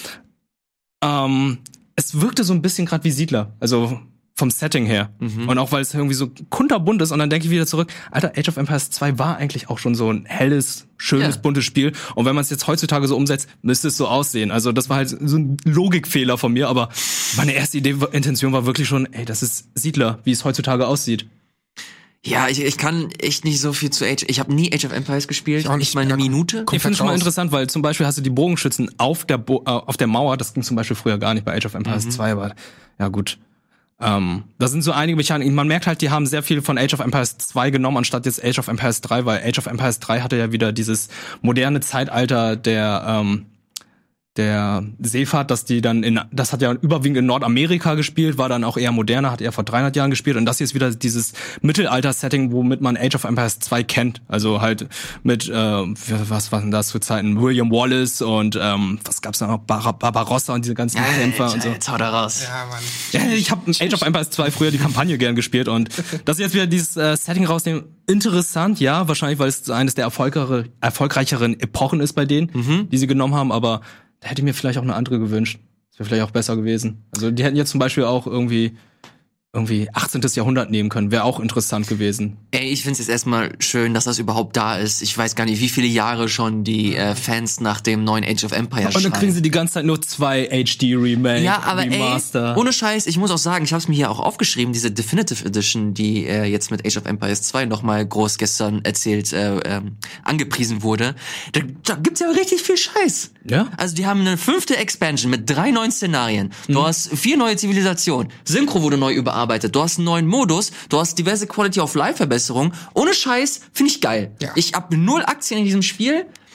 ähm, es wirkte so ein bisschen gerade wie Siedler. Also vom Setting her. Mhm. Und auch, weil es irgendwie so kunterbunt ist. Und dann denke ich wieder zurück, Alter, Age of Empires zwei war eigentlich auch schon so ein helles, schönes, ja. buntes Spiel. Und wenn man es jetzt heutzutage so umsetzt, müsste es so aussehen. Also das war halt so ein Logikfehler von mir. Aber meine erste Idee, Intention war wirklich schon, ey, das ist Siedler, wie es heutzutage aussieht. Ja, ich, ich kann echt nicht so viel zu Age. Ich habe nie Age of Empires gespielt, ich auch nicht mal eine Minute. Ich finde es schon mal interessant, weil zum Beispiel hast du die Bogenschützen auf der Bo- äh, auf der Mauer. Das ging zum Beispiel früher gar nicht bei Age of Empires mhm. zwei. Aber ja gut. Ähm, da sind so einige Mechaniken. Man merkt halt, die haben sehr viel von Age of Empires zwei genommen, anstatt jetzt Age of Empires drei, weil Age of Empires drei hatte ja wieder dieses moderne Zeitalter der ähm, der Seefahrt, dass die dann in, das hat ja überwiegend in Nordamerika gespielt, war dann auch eher moderner, hat eher vor dreihundert Jahren gespielt und das hier ist wieder dieses Mittelalter-Setting, womit man Age of Empires zwei kennt, also halt mit, äh, was waren das für Zeiten, William Wallace und ähm, was gab's da noch, Bar- Barbarossa und diese ganzen ja, Kämpfer jetzt, und so. Jetzt hau da raus. Ja, Mann. Ja, ich habe Age of Empires zwei früher die Kampagne gern gespielt und dass sie jetzt wieder dieses äh, Setting rausnehmen, interessant, ja, wahrscheinlich, weil es eines der erfolgreichere, erfolgreicheren Epochen ist bei denen, mhm. die sie genommen haben, aber da hätte ich mir vielleicht auch eine andere gewünscht. Das wäre vielleicht auch besser gewesen. Also die hätten jetzt zum Beispiel auch irgendwie irgendwie achtzehnten. Jahrhundert nehmen können. Wäre auch interessant gewesen. Ey, ich find's jetzt erstmal schön, dass das überhaupt da ist. Ich weiß gar nicht, wie viele Jahre schon die äh, Fans nach dem neuen Age of Empires schreien. Und dann kriegen sie die ganze Zeit nur zwei H D-Remake, ja, aber Remaster. Ey, ohne Scheiß, ich muss auch sagen, ich habe es mir hier auch aufgeschrieben, diese Definitive Edition, die äh, jetzt mit Age of Empires zwei nochmal groß gestern erzählt, äh, ähm, angepriesen wurde. Da, da gibt's ja richtig viel Scheiß. Ja. Also die haben eine fünfte Expansion mit drei neuen Szenarien. Du mhm. hast vier neue Zivilisationen. Synchro wurde neu überarbeitet. Du hast einen neuen Modus. Du hast diverse Quality-of-Life-Verbesserungen. Ohne Scheiß, finde ich geil. Ja. Ich hab null Aktien in diesem Spiel.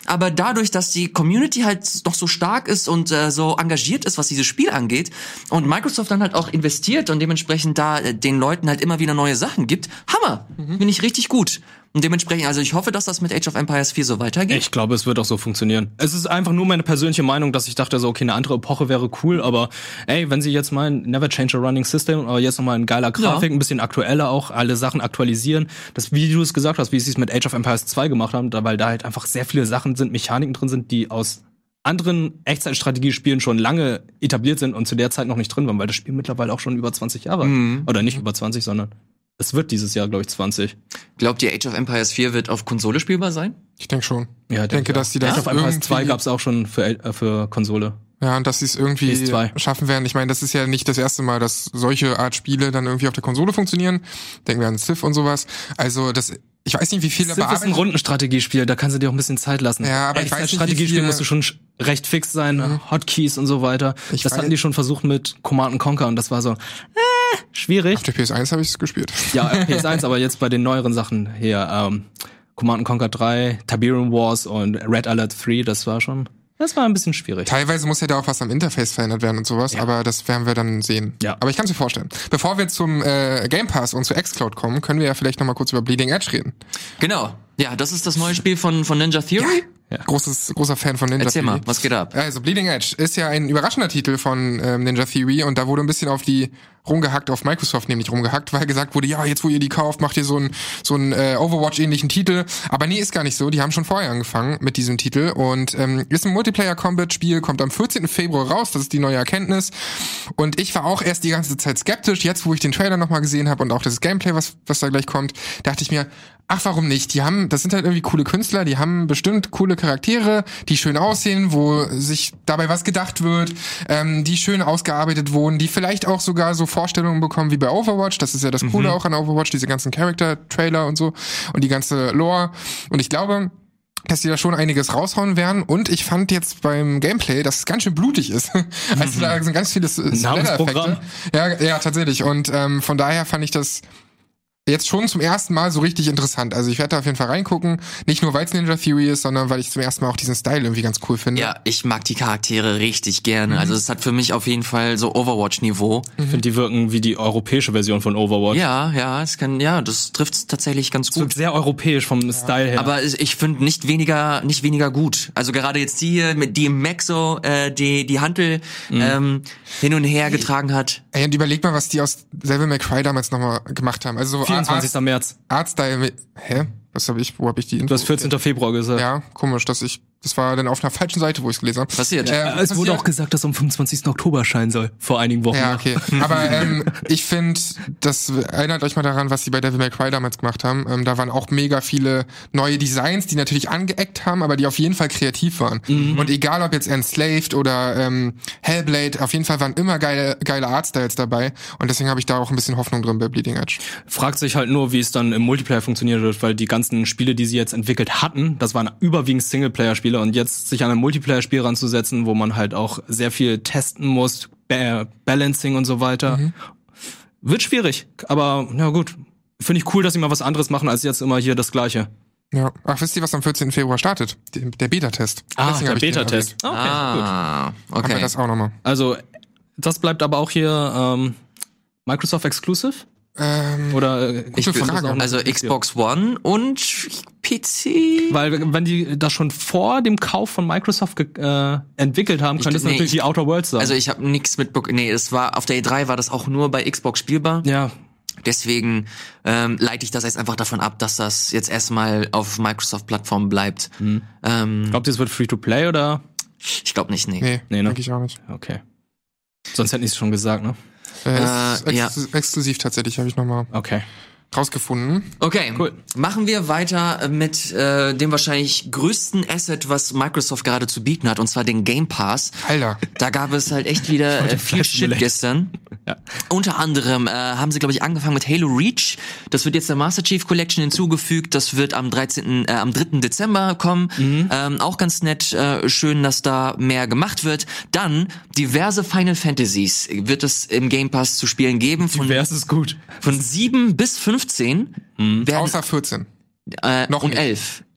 aber dadurch, dass die Community halt doch so stark ist und äh, so engagiert ist, was dieses Spiel angeht und Microsoft dann halt auch investiert und dementsprechend da äh, den Leuten halt immer wieder neue Sachen gibt, Hammer, mhm. finde ich richtig gut. Und dementsprechend, also ich hoffe, dass das mit Age of Empires vier so weitergeht. Ich glaube, es wird auch so funktionieren. Es ist einfach nur meine persönliche Meinung, dass ich dachte so, okay, eine andere Epoche wäre cool, aber ey, wenn sie jetzt mal ein Never Change a Running System, aber jetzt nochmal ein geiler Grafik, ja. ein bisschen aktueller auch, alle Sachen aktualisieren, das, wie du es gesagt hast, wie sie es mit Age of Empires zwei gemacht haben, da, weil da halt einfach sehr viele Sachen sind, Mechaniken drin sind, die aus anderen Echtzeitstrategiespielen schon lange etabliert sind und zu der Zeit noch nicht drin waren, weil das Spiel mittlerweile auch schon über zwanzig Jahre, mhm. oder nicht über zwanzig, sondern es wird dieses Jahr, glaube ich, zwanzig. Glaubt ihr, Age of Empires vier wird auf Konsole spielbar sein? Ich denke schon. Ja, ich denke, ja. dass die das Age of Empires zwei gab's auch schon für, äh, für Konsole. Ja, und dass sie es irgendwie P S zwei schaffen werden. Ich meine, das ist ja nicht das erste Mal, dass solche Art Spiele dann irgendwie auf der Konsole funktionieren. Denken wir an Civ und sowas. Also das, ich weiß nicht, wie viele Civ ist ein Rundenstrategiespiel, da kannst du dir auch ein bisschen Zeit lassen. Ja, aber ich weiß nicht, Strategiespiel musst du schon recht fix sein, mhm. Hotkeys und so weiter. Ich das hatten die schon versucht mit Command and Conquer und das war so äh, schwierig. Auf der P S eins habe ich es gespielt. Ja, P S eins, aber jetzt bei den neueren Sachen hier ähm, Command and Conquer drei, Tiberium Wars und Red Alert drei, das war schon Das war ein bisschen schwierig. Teilweise muss ja da auch was am Interface verändert werden und sowas, ja. aber das werden wir dann sehen. Ja. Aber ich kann es mir vorstellen. Bevor wir zum äh, Game Pass und zu xCloud kommen, können wir ja vielleicht noch mal kurz über Bleeding Edge reden. Genau. Ja, das ist das neue Spiel von von Ninja Theory. Ja. Ja. Großes, großer Fan von Ninja Erzähl Theory. Erzähl mal, was geht ab? Also Bleeding Edge ist ja ein überraschender Titel von ähm, Ninja Theory und da wurde ein bisschen auf die rumgehackt, auf Microsoft nämlich rumgehackt, weil gesagt wurde, ja, jetzt wo ihr die kauft, macht ihr so einen so einen äh, Overwatch-ähnlichen Titel. Aber nee, ist gar nicht so. Die haben schon vorher angefangen mit diesem Titel und ähm, ist ein Multiplayer-Combat-Spiel, kommt am vierzehnten Februar raus, das ist die neue Erkenntnis. Und ich war auch erst die ganze Zeit skeptisch. Jetzt, wo ich den Trailer nochmal gesehen habe und auch das Gameplay, was was da gleich kommt, dachte ich mir, ach, warum nicht? Die haben, das sind halt irgendwie coole Künstler, die haben bestimmt coole Charaktere, die schön aussehen, wo sich dabei was gedacht wird, ähm, die schön ausgearbeitet wurden, die vielleicht auch sogar so Vorstellungen bekommen wie bei Overwatch. Das ist ja das Coole mhm. auch an Overwatch, diese ganzen Character-Trailer und so und die ganze Lore. Und ich glaube, dass die da schon einiges raushauen werden. Und ich fand jetzt beim Gameplay, dass es ganz schön blutig ist. Also da sind ganz viele Splatter-Effekte. Ja, ja, tatsächlich. Und ähm, von daher fand ich das jetzt schon zum ersten Mal so richtig interessant. Also ich werde da auf jeden Fall reingucken. Nicht nur, weil es Ninja Theory ist, sondern weil ich zum ersten Mal auch diesen Style irgendwie ganz cool finde. Ja, ich mag die Charaktere richtig gerne. Mhm. Also es hat für mich auf jeden Fall so Overwatch-Niveau. Ich finde, die wirken wie die europäische Version von Overwatch. Ja, ja, es kann, ja, das trifft tatsächlich ganz gut. Es wirkt sehr europäisch vom ja. Style her. Aber ich finde nicht weniger, nicht weniger gut. Also gerade jetzt die hier, mit die im Mac so, äh, die, die Hantel mhm. ähm, hin und her getragen hat. Ey, und überleg mal, was die aus Devil May Cry damals nochmal gemacht haben. Also so vierundzwanzigster März. Artstyle, hä? Was habe ich, wo habe ich die Info? Du hast vierzehnten Februar gesagt. Ja, komisch, dass ich, das war dann auf einer falschen Seite, wo ich es gelesen habe. Passiert. Äh, es passiert? Wurde auch gesagt, dass am fünfundzwanzigsten Oktober erscheinen soll, vor einigen Wochen. Ja, okay. Aber ähm, ich finde, das erinnert euch mal daran, was sie bei Devil May Cry damals gemacht haben. Ähm, da waren auch mega viele neue Designs, die natürlich angeeckt haben, aber die auf jeden Fall kreativ waren. Mhm. Und egal, ob jetzt Enslaved oder ähm, Hellblade, auf jeden Fall waren immer geile geile Artstyles dabei. Und deswegen habe ich da auch ein bisschen Hoffnung drin bei Bleeding Edge. Fragt sich halt nur, wie es dann im Multiplayer funktioniert wird, weil die ganzen Spiele, die sie jetzt entwickelt hatten, das waren überwiegend Singleplayer-Spiele und jetzt sich an ein Multiplayer-Spiel ranzusetzen, wo man halt auch sehr viel testen muss, ba- Balancing und so weiter, mhm. wird schwierig. Aber na gut, finde ich cool, dass sie mal was anderes machen, als jetzt immer hier das Gleiche. Ja, ach, wisst ihr, was am vierzehnten Februar startet? Der, der Beta-Test. Ah, Deswegen der Beta-Test. Okay, ah, gut. Okay. Haben wir das auch nochmal. Also, das bleibt aber auch hier ähm, Microsoft Exclusive? Ähm, Oder äh, ich will sagen, also Xbox One und P C. Weil wenn die das schon vor dem Kauf von Microsoft ge- äh, entwickelt haben, könnte es nee, natürlich ich, die Outer Worlds sein. Also ich habe nichts mitbekommen. Nee, es war auf der E drei war das auch nur bei Xbox spielbar. Ja. Deswegen ähm, leite ich das jetzt einfach davon ab, dass das jetzt erstmal auf Microsoft-Plattform bleibt. Mhm. Ähm, Glaubt ihr, es wird Free-to-Play oder? Ich glaube nicht, nee. Nee, nee ne? Denke ich auch nicht. Okay. Sonst hätten die es schon gesagt, ne? Äh, äh, ex- ja. Exklusiv tatsächlich, habe ich nochmal okay. rausgefunden. Okay, cool. Machen wir weiter mit äh, dem wahrscheinlich größten Asset, was Microsoft gerade zu bieten hat, und zwar den Game Pass. Alter. Da gab es halt echt wieder äh, viel Shit gestern. Ja. Unter anderem äh, haben sie, glaube ich, angefangen mit Halo Reach. Das wird jetzt der Master Chief Collection hinzugefügt. Das wird am dreizehnten Äh, am dritten Dezember kommen. Mhm. Ähm, auch ganz nett. Äh, schön, dass da mehr gemacht wird. Dann diverse Final Fantasies wird es im Game Pass zu spielen geben. Von, Divers ist gut. Von sieben bis fünfzehn. Mhm. Außer vierzehn. Äh, Noch und elf.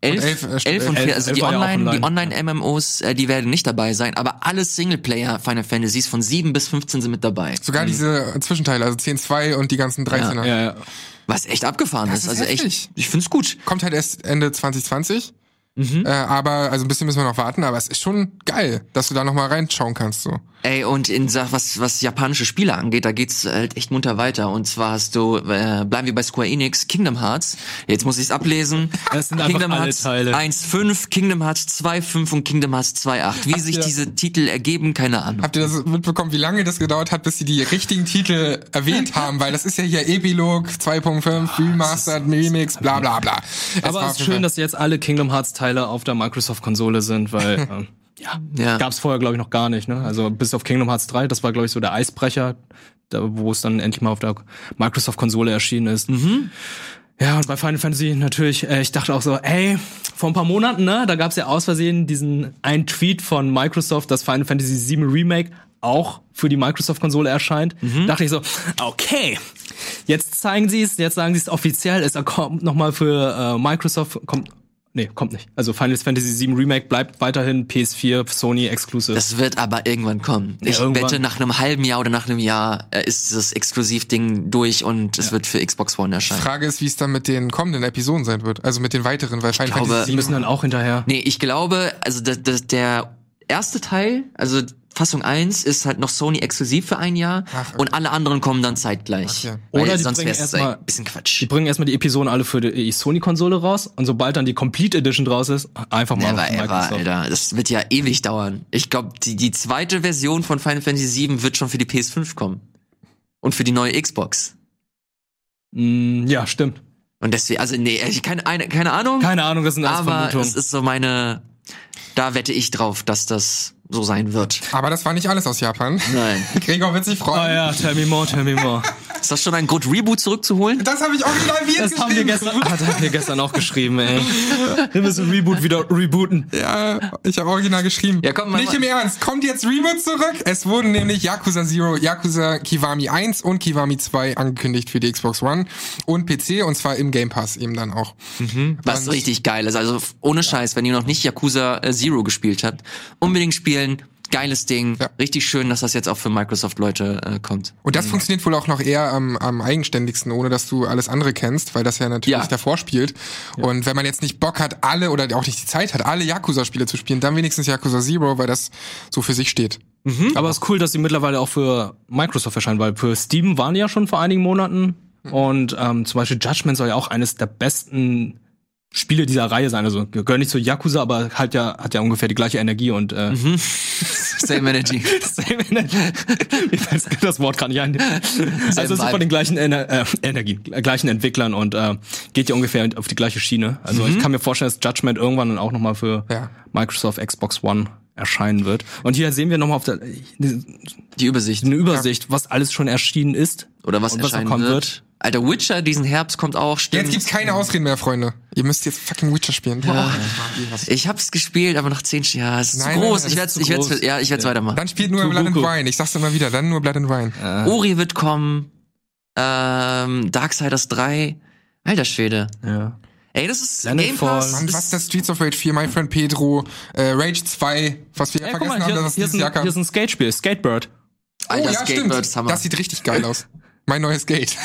elf, elf, äh, stimmt, elf und elf. vier, also elf die war ja auch Online, die online. Online-M M Os, äh, die werden nicht dabei sein, aber alle Singleplayer Final Fantasies von sieben bis fünfzehn sind mit dabei. Sogar diese Zwischenteile, also zehn zwei und die ganzen dreizehner. Ja, ja. Was echt abgefahren Das ist. ist Also heftig. echt, ich find's gut. Kommt halt erst Ende zwanzig zwanzig. Mhm. Äh, aber, also ein bisschen müssen wir noch warten, aber es ist schon geil, dass du da nochmal reinschauen kannst, so. Ey, und in Sach, was, was japanische Spiele angeht, da geht's halt echt munter weiter. Und zwar hast du, äh, bleiben wir bei Square Enix, Kingdom Hearts. Jetzt muss ich's ablesen. Das sind einfach Kingdom alle Hearts Teile. eins Punkt fünf, Kingdom Hearts zwei Punkt fünf und Kingdom Hearts zwei Punkt acht. Wie sich ihr- diese Titel ergeben, keine Ahnung. Habt ihr das mitbekommen, wie lange das gedauert hat, bis sie die richtigen Titel erwähnt haben? Weil das ist ja hier Epilog zwei Punkt fünf, Remastered, Remix, bla bla bla. Es war Aber auf es ist jeden schön, Fall- dass jetzt alle Kingdom Hearts Teile auf der Microsoft-Konsole sind, weil ähm, ja, Ja. gab's vorher glaube ich noch gar nicht. Ne? Also bis auf Kingdom Hearts drei, das war glaube ich so der Eisbrecher, da, wo es dann endlich mal auf der Microsoft-Konsole erschienen ist. Mhm. Ja, und bei Final Fantasy natürlich, äh, ich dachte auch so, ey, vor ein paar Monaten, ne, da gab's ja aus Versehen diesen einen Tweet von Microsoft, dass Final Fantasy sieben Remake auch für die Microsoft-Konsole erscheint. Mhm. Dachte ich so, okay, jetzt zeigen sie es, jetzt sagen sie es offiziell, es kommt nochmal für äh, Microsoft, kommt, nee, kommt nicht. Also Final Fantasy sieben Remake bleibt weiterhin P S vier, Sony Exclusive. Das wird aber irgendwann kommen. Ja, Ich irgendwann. wette, nach einem halben Jahr oder nach einem Jahr äh, ist das Exklusivding durch und es wird für Xbox One erscheinen. Frage ist, wie es dann mit den kommenden Episoden sein wird. Also mit den weiteren, weil Final glaube, Fantasy die müssen dann auch hinterher. Nee, ich glaube, also der, der, der erste Teil, also Fassung eins, ist halt noch Sony exklusiv für ein Jahr Ach, okay. und alle anderen kommen dann zeitgleich. Okay. Weil Oder die sonst bringen wäre es erst mal- ein bisschen Quatsch. Die bringen erstmal die Episoden alle für die Sony-Konsole raus und sobald dann die Complete Edition draus ist, einfach mal Never auf ever, Microsoft. Alter. Das wird ja ewig dauern. Ich glaube, die, die zweite Version von Final Fantasy sieben wird schon für die P S fünf kommen. Und für die neue Xbox. Mm, ja, stimmt. Und deswegen, also nee, ich keine, eine, keine Ahnung. Keine Ahnung, das sind alles aber Vermutungen. es ist so meine, da wette ich drauf, dass das so sein wird. Aber das war nicht alles aus Japan. Nein. Gregor wird sich freuen. Ah ja, tell me more, tell me more. Ist das schon ein Grund, Reboot zurückzuholen? Das habe ich original wie Das haben wir gestern, ah, das haben wir gestern auch geschrieben, ey. Wir müssen Reboot wieder rebooten. Ja, ich habe original geschrieben. Ja, komm, mach Nicht mal. im Ernst, kommt jetzt Reboot zurück? Es wurden nämlich Yakuza Zero, Yakuza Kiwami eins und Kiwami zwei angekündigt für die Xbox One und P C und zwar im Game Pass eben dann auch. Was Und- richtig geil ist. Also ohne Scheiß, wenn ihr noch nicht Yakuza äh, Zero gespielt habt, unbedingt spielen. Geiles Ding. Ja. Richtig schön, dass das jetzt auch für Microsoft-Leute äh, kommt. Und das funktioniert wohl auch noch eher am, am eigenständigsten, ohne dass du alles andere kennst, weil das ja natürlich Ja. davor spielt. Und wenn man jetzt nicht Bock hat, alle oder auch nicht die Zeit hat, alle Yakuza-Spiele zu spielen, dann wenigstens Yakuza Zero, weil das so für sich steht. Aber es ist cool, dass sie mittlerweile auch für Microsoft erscheinen, weil für Steam waren die ja schon vor einigen Monaten. Und ähm, zum Beispiel Judgment soll ja auch eines der besten Spiele dieser Reihe sein. Also gehört nicht zu Yakuza, aber halt ja, hat ja ungefähr die gleiche Energie und äh, Same Energy. Same Energy. Mir fällt das Wort gerade nicht ein. Also es ist Vibe. von den gleichen Ener äh, Energie, äh, gleichen Entwicklern und äh, geht ja ungefähr auf die gleiche Schiene. Also ich kann mir vorstellen, dass Judgment irgendwann dann auch nochmal für Ja. Microsoft Xbox One erscheinen wird. Und hier sehen wir nochmal auf der Die Übersicht. eine Übersicht, was alles schon erschienen ist. Oder was und was noch erscheinen kommen wird. wird. Alter, Witcher, diesen Herbst kommt auch. Stimmt. Jetzt gibt's keine Ausreden mehr, Freunde. Ihr müsst jetzt fucking Witcher spielen. Boah. Ich hab's gespielt, aber nach zehn Jahren. Es ist Nein, zu nein, groß. nein, ich das werd's, ist ich zu werd's, groß. ja, ich werd's weitermachen. Dann spielt nur To Blood and Goku. Wine. Ich sag's immer wieder, dann nur Blood and Wine. Ori wird kommen. Ähm, Darksiders drei. Alter Schwede. Ja. Ey, das ist Landfall. Game Pass. Mann, ist- was das Streets of Rage vier, My Friend Pedro, äh, Rage zwei, was wir ja, Ey, guck vergessen mal, hier, haben, dass es hier, ist dieses Jahr ein, kam. hier ist ein Skatespiel, Skatebird. Alter, oh ja, Skatebird ist stimmt. Hammer. Das sieht richtig geil aus. Mein neues Gate.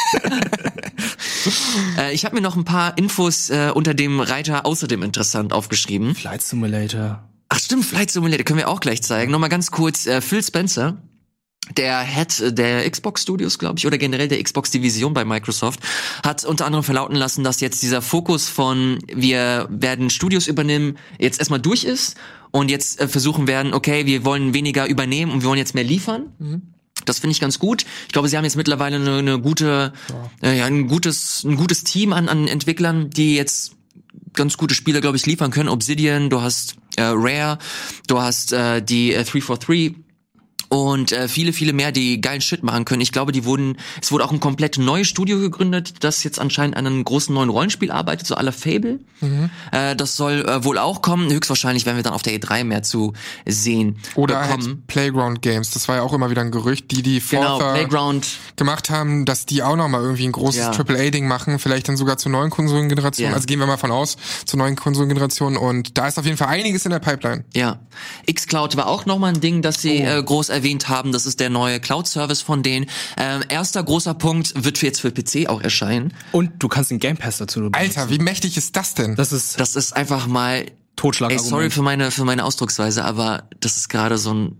Äh, ich habe mir noch ein paar Infos äh, unter dem Reiter außerdem interessant aufgeschrieben. Flight Simulator. Ach stimmt, Flight Simulator können wir auch gleich zeigen. Nochmal ganz kurz, äh, Phil Spencer, der Head der Xbox Studios, glaube ich, oder generell der Xbox Division bei Microsoft, hat unter anderem verlauten lassen, dass jetzt dieser Fokus von wir werden Studios übernehmen jetzt erstmal durch ist und jetzt äh, versuchen werden, okay, wir wollen weniger übernehmen und wir wollen jetzt mehr liefern. Das finde ich ganz gut. Ich glaube, sie haben jetzt mittlerweile eine, eine gute, ja. Äh, ja, ein gutes, ein gutes Team an, an Entwicklern, die jetzt ganz gute Spiele, glaube ich, liefern können. Obsidian, du hast äh, Rare, du hast äh, die äh, drei vier drei Und äh, viele, viele mehr, die geilen Shit machen können. Ich glaube, die wurden, es wurde auch ein komplett neues Studio gegründet, das jetzt anscheinend an einem großen neuen Rollenspiel arbeitet, so à la Fable. Mhm. Äh, das soll äh, wohl auch kommen. Höchstwahrscheinlich werden wir dann auf der E drei mehr zu sehen Oder bekommen. halt Playground Games. Das war ja auch immer wieder ein Gerücht, die die Genau, Forza Playground gemacht haben, dass die auch nochmal irgendwie ein großes Ja. Triple A-Ding machen. Vielleicht dann sogar zur neuen Konsolengeneration. Ja. Also gehen wir mal von aus, zur neuen Konsolengeneration. Und da ist auf jeden Fall einiges in der Pipeline. Ja. xCloud war auch nochmal ein Ding, das sie Oh. äh, groß erwähnt haben. Das ist der neue Cloud-Service von denen. Ähm, erster großer Punkt wird jetzt für P C auch erscheinen. Und du kannst den Game Pass dazu nutzen. Alter, wie mächtig ist das denn? Das ist Das ist einfach mal, ey, Totschlagargument. sorry für meine für meine Ausdrucksweise, aber das ist gerade so ein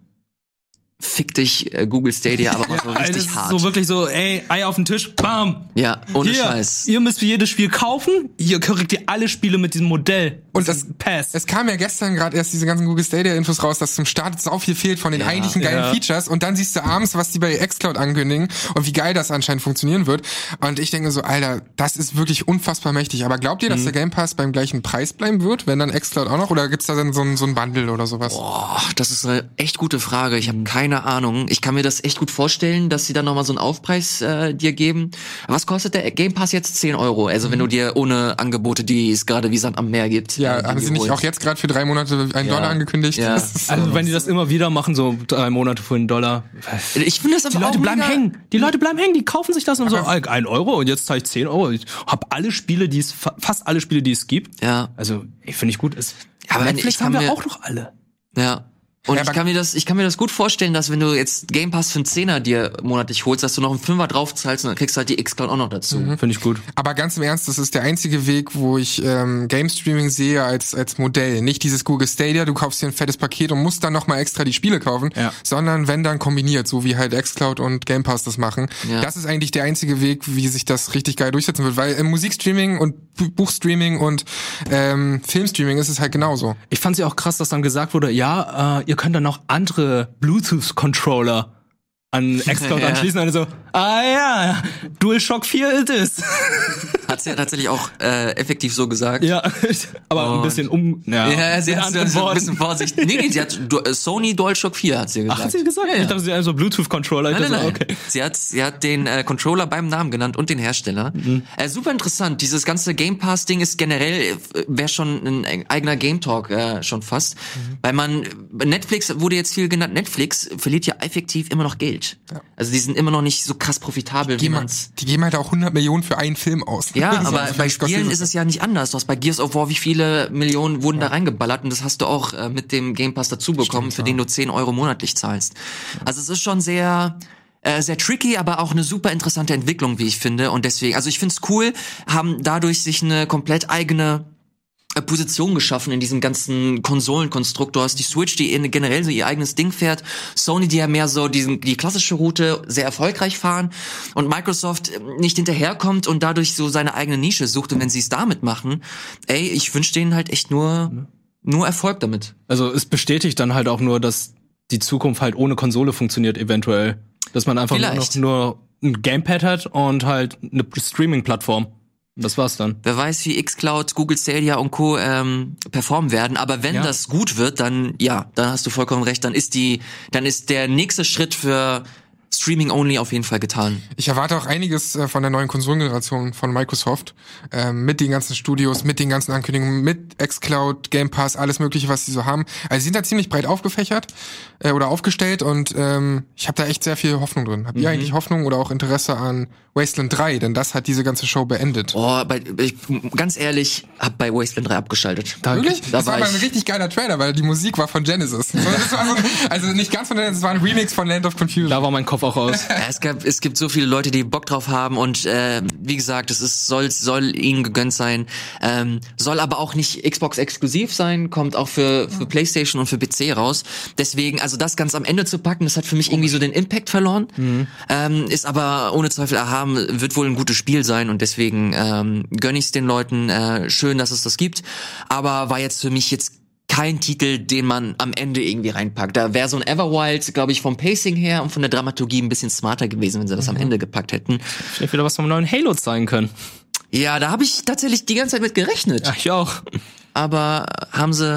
Fick dich äh, Google Stadia, aber mal so Alter, richtig das ist hart. so wirklich so, ey, Ei auf den Tisch, bam. Ja, ohne Hier, Scheiß. ihr müsst für jedes Spiel kaufen, ihr kriegt ihr alle Spiele mit diesem Modell. Und das- Pass. Es kam ja gestern gerade erst diese ganzen Google Stadia-Infos raus, dass zum Start so viel fehlt von den Ja, eigentlichen geilen ja. Features. Und dann siehst du abends, was die bei xCloud ankündigen und wie geil das anscheinend funktionieren wird. Und ich denke so, Alter, das ist wirklich unfassbar mächtig. Aber glaubt ihr, dass der Game Pass beim gleichen Preis bleiben wird, wenn dann xCloud auch noch? Oder gibt's da dann so ein, so ein Bundle oder sowas? Boah, das ist eine echt gute Frage. Ich habe keine Ahnung. Ich kann mir das echt gut vorstellen, dass sie dann nochmal so einen Aufpreis äh, dir geben. Was kostet der Game Pass jetzt? zehn Euro. Also wenn du dir ohne Angebote, die es gerade wie Sand am Meer gibt. Ja, äh, haben sie nicht holst. auch jetzt gerade für drei Monate einen Ja. Dollar angekündigt? Ja. Das ist so- Also wenn die das immer wieder machen, so drei Monate für einen Dollar. Ich finde das aber Die Leute auch bleiben mega- hängen. Die Leute bleiben hängen, die kaufen sich das und so, ein Euro und jetzt zahle ich zehn Euro. Ich hab alle Spiele, die es, fa- fast alle Spiele, die es gibt. Ja. Also, ich finde ich gut. Es, Aber Netflix ich kann haben wir mir- auch noch alle. Ja. Und Ja, ich aber- kann mir das, ich kann mir das gut vorstellen, dass wenn du jetzt Game Pass für einen Zehner dir monatlich holst, dass du noch einen Fünfer drauf zahlst und dann kriegst du halt die xCloud auch noch dazu. Finde ich gut. Aber ganz im Ernst, das ist der einzige Weg, wo ich ähm, Game Streaming sehe als als Modell. Nicht dieses Google Stadia, du kaufst dir ein fettes Paket und musst dann nochmal extra die Spiele kaufen, Ja. sondern wenn dann kombiniert, so wie halt xCloud und Game Pass das machen. Ja. Das ist eigentlich der einzige Weg, wie sich das richtig geil durchsetzen wird, weil im Musikstreaming und Bu- Buchstreaming und ähm, Filmstreaming ist es halt genauso. Ich fand sie auch krass, dass dann gesagt wurde, ja, äh, ihr könnt dann noch andere Bluetooth-Controller an xCloud Ja. anschließen. Und so, ah ja, DualShock vier it is. Hat sie ja tatsächlich auch äh, effektiv so gesagt. Ja, aber ein Und- bisschen um, ja, Ja, sie mit hat anderen so ein Worten. bisschen Vorsicht. Nee, nee, sie hat du, äh, Sony DualShock vier hat sie gesagt. Ach, hat sie gesagt? Ja, ja. Ich dachte, sie hat so Bluetooth-Controller. Ich Nein, nein, dachte, nein. okay. Sie hat, sie hat den äh, Controller beim Namen genannt und den Hersteller. Mhm. Äh, super interessant. Dieses ganze Game Pass Ding ist generell, äh, wäre schon ein eigener Game Talk äh, schon fast. Mhm. Weil man, Netflix wurde jetzt viel genannt. Netflix verliert ja effektiv immer noch Geld. Ja. Also die sind immer noch nicht so krass profitabel, Die wie geben, man's. die geben halt auch hundert Millionen für einen Film aus. Ja, So, aber also bei das kostet- Spielen ist es ja nicht anders. Du hast bei Gears of War, wie viele Millionen wurden da reingeballert und das hast du auch äh, mit dem Game Pass dazu bekommen, Stimmt, für ja. den du zehn Euro monatlich zahlst. Also es ist schon sehr äh, sehr tricky, aber auch eine super interessante Entwicklung, wie ich finde. Und deswegen, also ich finde es cool, haben dadurch sich eine komplett eigene äh, Position geschaffen in diesem ganzen Konsolenkonstrukt. Du hast die Switch, die in, generell so ihr eigenes Ding fährt. Sony, die ja mehr so diesen, die klassische Route sehr erfolgreich fahren. Und Microsoft äh, nicht hinterherkommt und dadurch so seine eigene Nische sucht. Und wenn sie es damit machen, ey, ich wünsche denen halt echt nur, nur Erfolg damit. Also es bestätigt dann halt auch nur, dass die Zukunft halt ohne Konsole funktioniert eventuell. Dass man einfach nur, noch, Vielleicht. nur ein Gamepad hat und halt eine Streaming-Plattform. Und das war's dann. Wer weiß, wie xCloud, Google Stadia und Co. Ähm, performen werden. Aber wenn Ja. das gut wird, dann ja, dann hast du vollkommen recht. Dann ist die, dann ist der nächste Schritt für Streaming Only auf jeden Fall getan. Ich erwarte auch einiges äh, von der neuen Konsolengeneration von Microsoft. Ähm, mit den ganzen Studios, mit den ganzen Ankündigungen, mit xCloud, Game Pass, alles mögliche, was sie so haben. Also sie sind da ziemlich breit aufgefächert äh, oder aufgestellt und ähm, ich habe da echt sehr viel Hoffnung drin. Habt ihr eigentlich Hoffnung oder auch Interesse an Wasteland drei? Denn das hat diese ganze Show beendet. Oh, bei, ich, ganz ehrlich, hab bei Wasteland drei abgeschaltet. Wirklich? Da Das war war mal ein ich- richtig geiler Trailer, weil die Musik war von Genesis. So, das war so ein, also nicht ganz von Genesis, es war ein Remix von Land of Confusion. Da war mein Kopf auch aus. Ja, es, gab, es gibt so viele Leute, die Bock drauf haben und äh, wie gesagt, es ist, soll, soll ihnen gegönnt sein. Ähm, soll aber auch nicht Xbox exklusiv sein, kommt auch für, für PlayStation und für P C raus. Deswegen, also das ganz am Ende zu packen, das hat für mich irgendwie so den Impact verloren. Mhm. Ähm, ist aber ohne Zweifel erhaben, wird wohl ein gutes Spiel sein und deswegen ähm, gönn ich's den Leuten. Äh, schön, dass es das gibt. Aber war jetzt für mich jetzt kein Titel, den man am Ende irgendwie reinpackt. Da wäre so ein Everwild, glaube ich, vom Pacing her und von der Dramaturgie ein bisschen smarter gewesen, wenn sie das am Ende gepackt hätten. Vielleicht wieder was vom neuen Halo zeigen können. Ja, da habe ich tatsächlich die ganze Zeit mit gerechnet. Ja, ich auch. Aber haben sie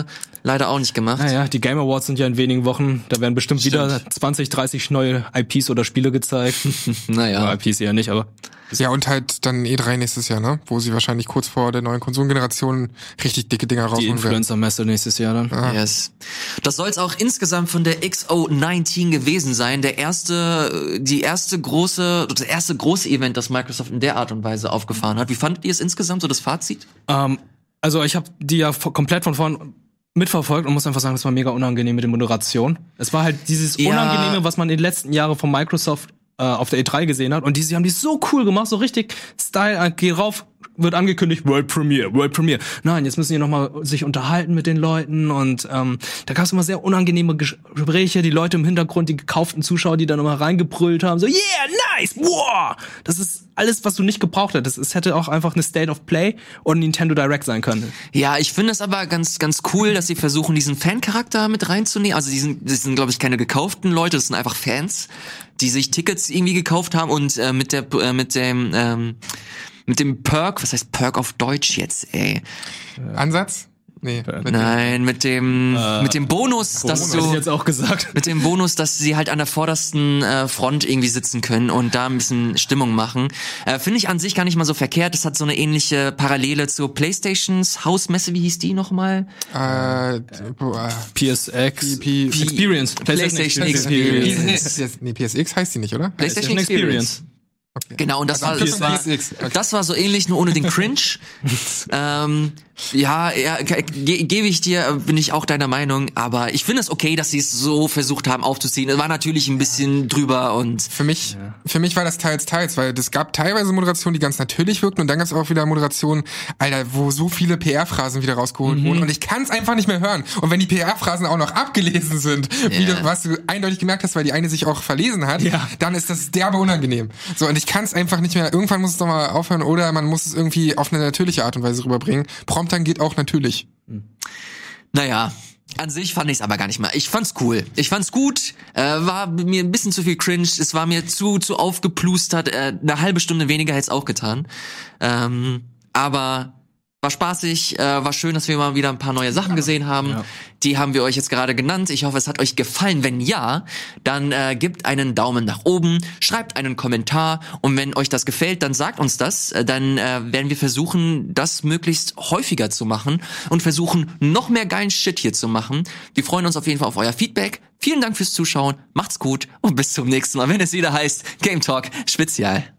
leider auch nicht gemacht. Naja, die Game Awards sind ja in wenigen Wochen. Da werden bestimmt Stimmt. wieder zwanzig, dreißig neue I Ps oder Spiele gezeigt. Naja. Ja, I Ps eher nicht, aber... Ja, und halt dann E drei nächstes Jahr, ne? Wo sie wahrscheinlich kurz vor der neuen Konsolengeneration richtig dicke Dinger Die rausholen werden. Influencer-Messe nächstes Jahr dann. Ah. Yes. Das soll es auch insgesamt von der X O neunzehn gewesen sein. Der erste, die erste große, das erste große Event, das Microsoft in der Art und Weise aufgefahren hat. Wie fandet ihr es insgesamt, so das Fazit? Ähm, also ich habe die ja v- komplett von vorn mitverfolgt und muss einfach sagen, das war mega unangenehm mit der Moderation. Es war halt dieses Ja. Unangenehme, was man in den letzten Jahren von Microsoft äh, auf der E drei gesehen hat. Und die, sie haben die so cool gemacht, so richtig Style, äh, geh rauf, wird angekündigt, World Premiere, World Premiere. Nein, jetzt müssen die nochmal sich unterhalten mit den Leuten und ähm, da gab es immer sehr unangenehme Gespräche, die Leute im Hintergrund, die gekauften Zuschauer, die dann immer reingebrüllt haben, so, yeah, nice, wow! Das ist alles, was du nicht gebraucht hättest. Es hätte auch einfach eine State of Play und Nintendo Direct sein können. Ja, ich finde es aber ganz, ganz cool, dass sie versuchen, diesen Fan-Charakter mit reinzunehmen. Also die sind, das sind, glaube ich, keine gekauften Leute, das sind einfach Fans, die sich Tickets irgendwie gekauft haben und äh, mit der, äh, mit dem, ähm, mit dem Perk, was heißt Perk auf Deutsch jetzt, ey? Ansatz? Nee. Nein, mit dem, äh, mit dem Bonus, dass Hätte ich du, jetzt auch gesagt. mit dem Bonus, dass sie halt an der vordersten äh, Front irgendwie sitzen können und da ein bisschen Stimmung machen. Äh, Finde ich an sich gar nicht mal so verkehrt. Das hat so eine ähnliche Parallele zur PlayStations Hausmesse, wie hieß die nochmal? Äh, boah. P S X P- P- Experience. PlayStation Experience. Nee, P S X heißt die nicht, oder? PlayStation Experience. Okay. Genau, und das war, Also das war, P S X. Okay. das war so ähnlich, nur ohne den Cringe. ähm, ja, ja ge gebe ich dir, bin ich auch deiner Meinung, aber ich finde es okay, dass sie es so versucht haben aufzuziehen. Es war natürlich ein bisschen drüber und Für mich, für mich war das teils, teils, weil es gab teilweise Moderationen, die ganz natürlich wirkten und dann gab es auch wieder Moderationen, Alter, wo so viele P R-Phrasen wieder rausgeholt wurden und ich kann es einfach nicht mehr hören. Und wenn die P R-Phrasen auch noch abgelesen sind, wie Ja. du, was du eindeutig gemerkt hast, weil die eine sich auch verlesen hat, Ja. dann ist das derbe unangenehm. So, und ich kann es einfach nicht mehr, irgendwann muss es doch mal aufhören oder man muss es irgendwie auf eine natürliche Art und Weise rüberbringen. Promptern geht auch natürlich. naja, an sich fand ich es aber gar nicht mal. Ich fand's cool. Ich fand's gut. Äh, war mir ein bisschen zu viel Cringe. Es war mir zu zu aufgeplustert. Äh, eine halbe Stunde weniger hätte es auch getan. Ähm, aber war spaßig. Äh, war schön, dass wir mal wieder ein paar neue Sachen gesehen haben. Ja. Die haben wir euch jetzt gerade genannt. Ich hoffe, es hat euch gefallen. Wenn ja, dann äh, gebt einen Daumen nach oben, schreibt einen Kommentar und wenn euch das gefällt, dann sagt uns das. Äh, dann äh, werden wir versuchen, das möglichst häufiger zu machen und versuchen, noch mehr geilen Shit hier zu machen. Wir freuen uns auf jeden Fall auf euer Feedback. Vielen Dank fürs Zuschauen, macht's gut und bis zum nächsten Mal, wenn es wieder heißt Game Talk Spezial.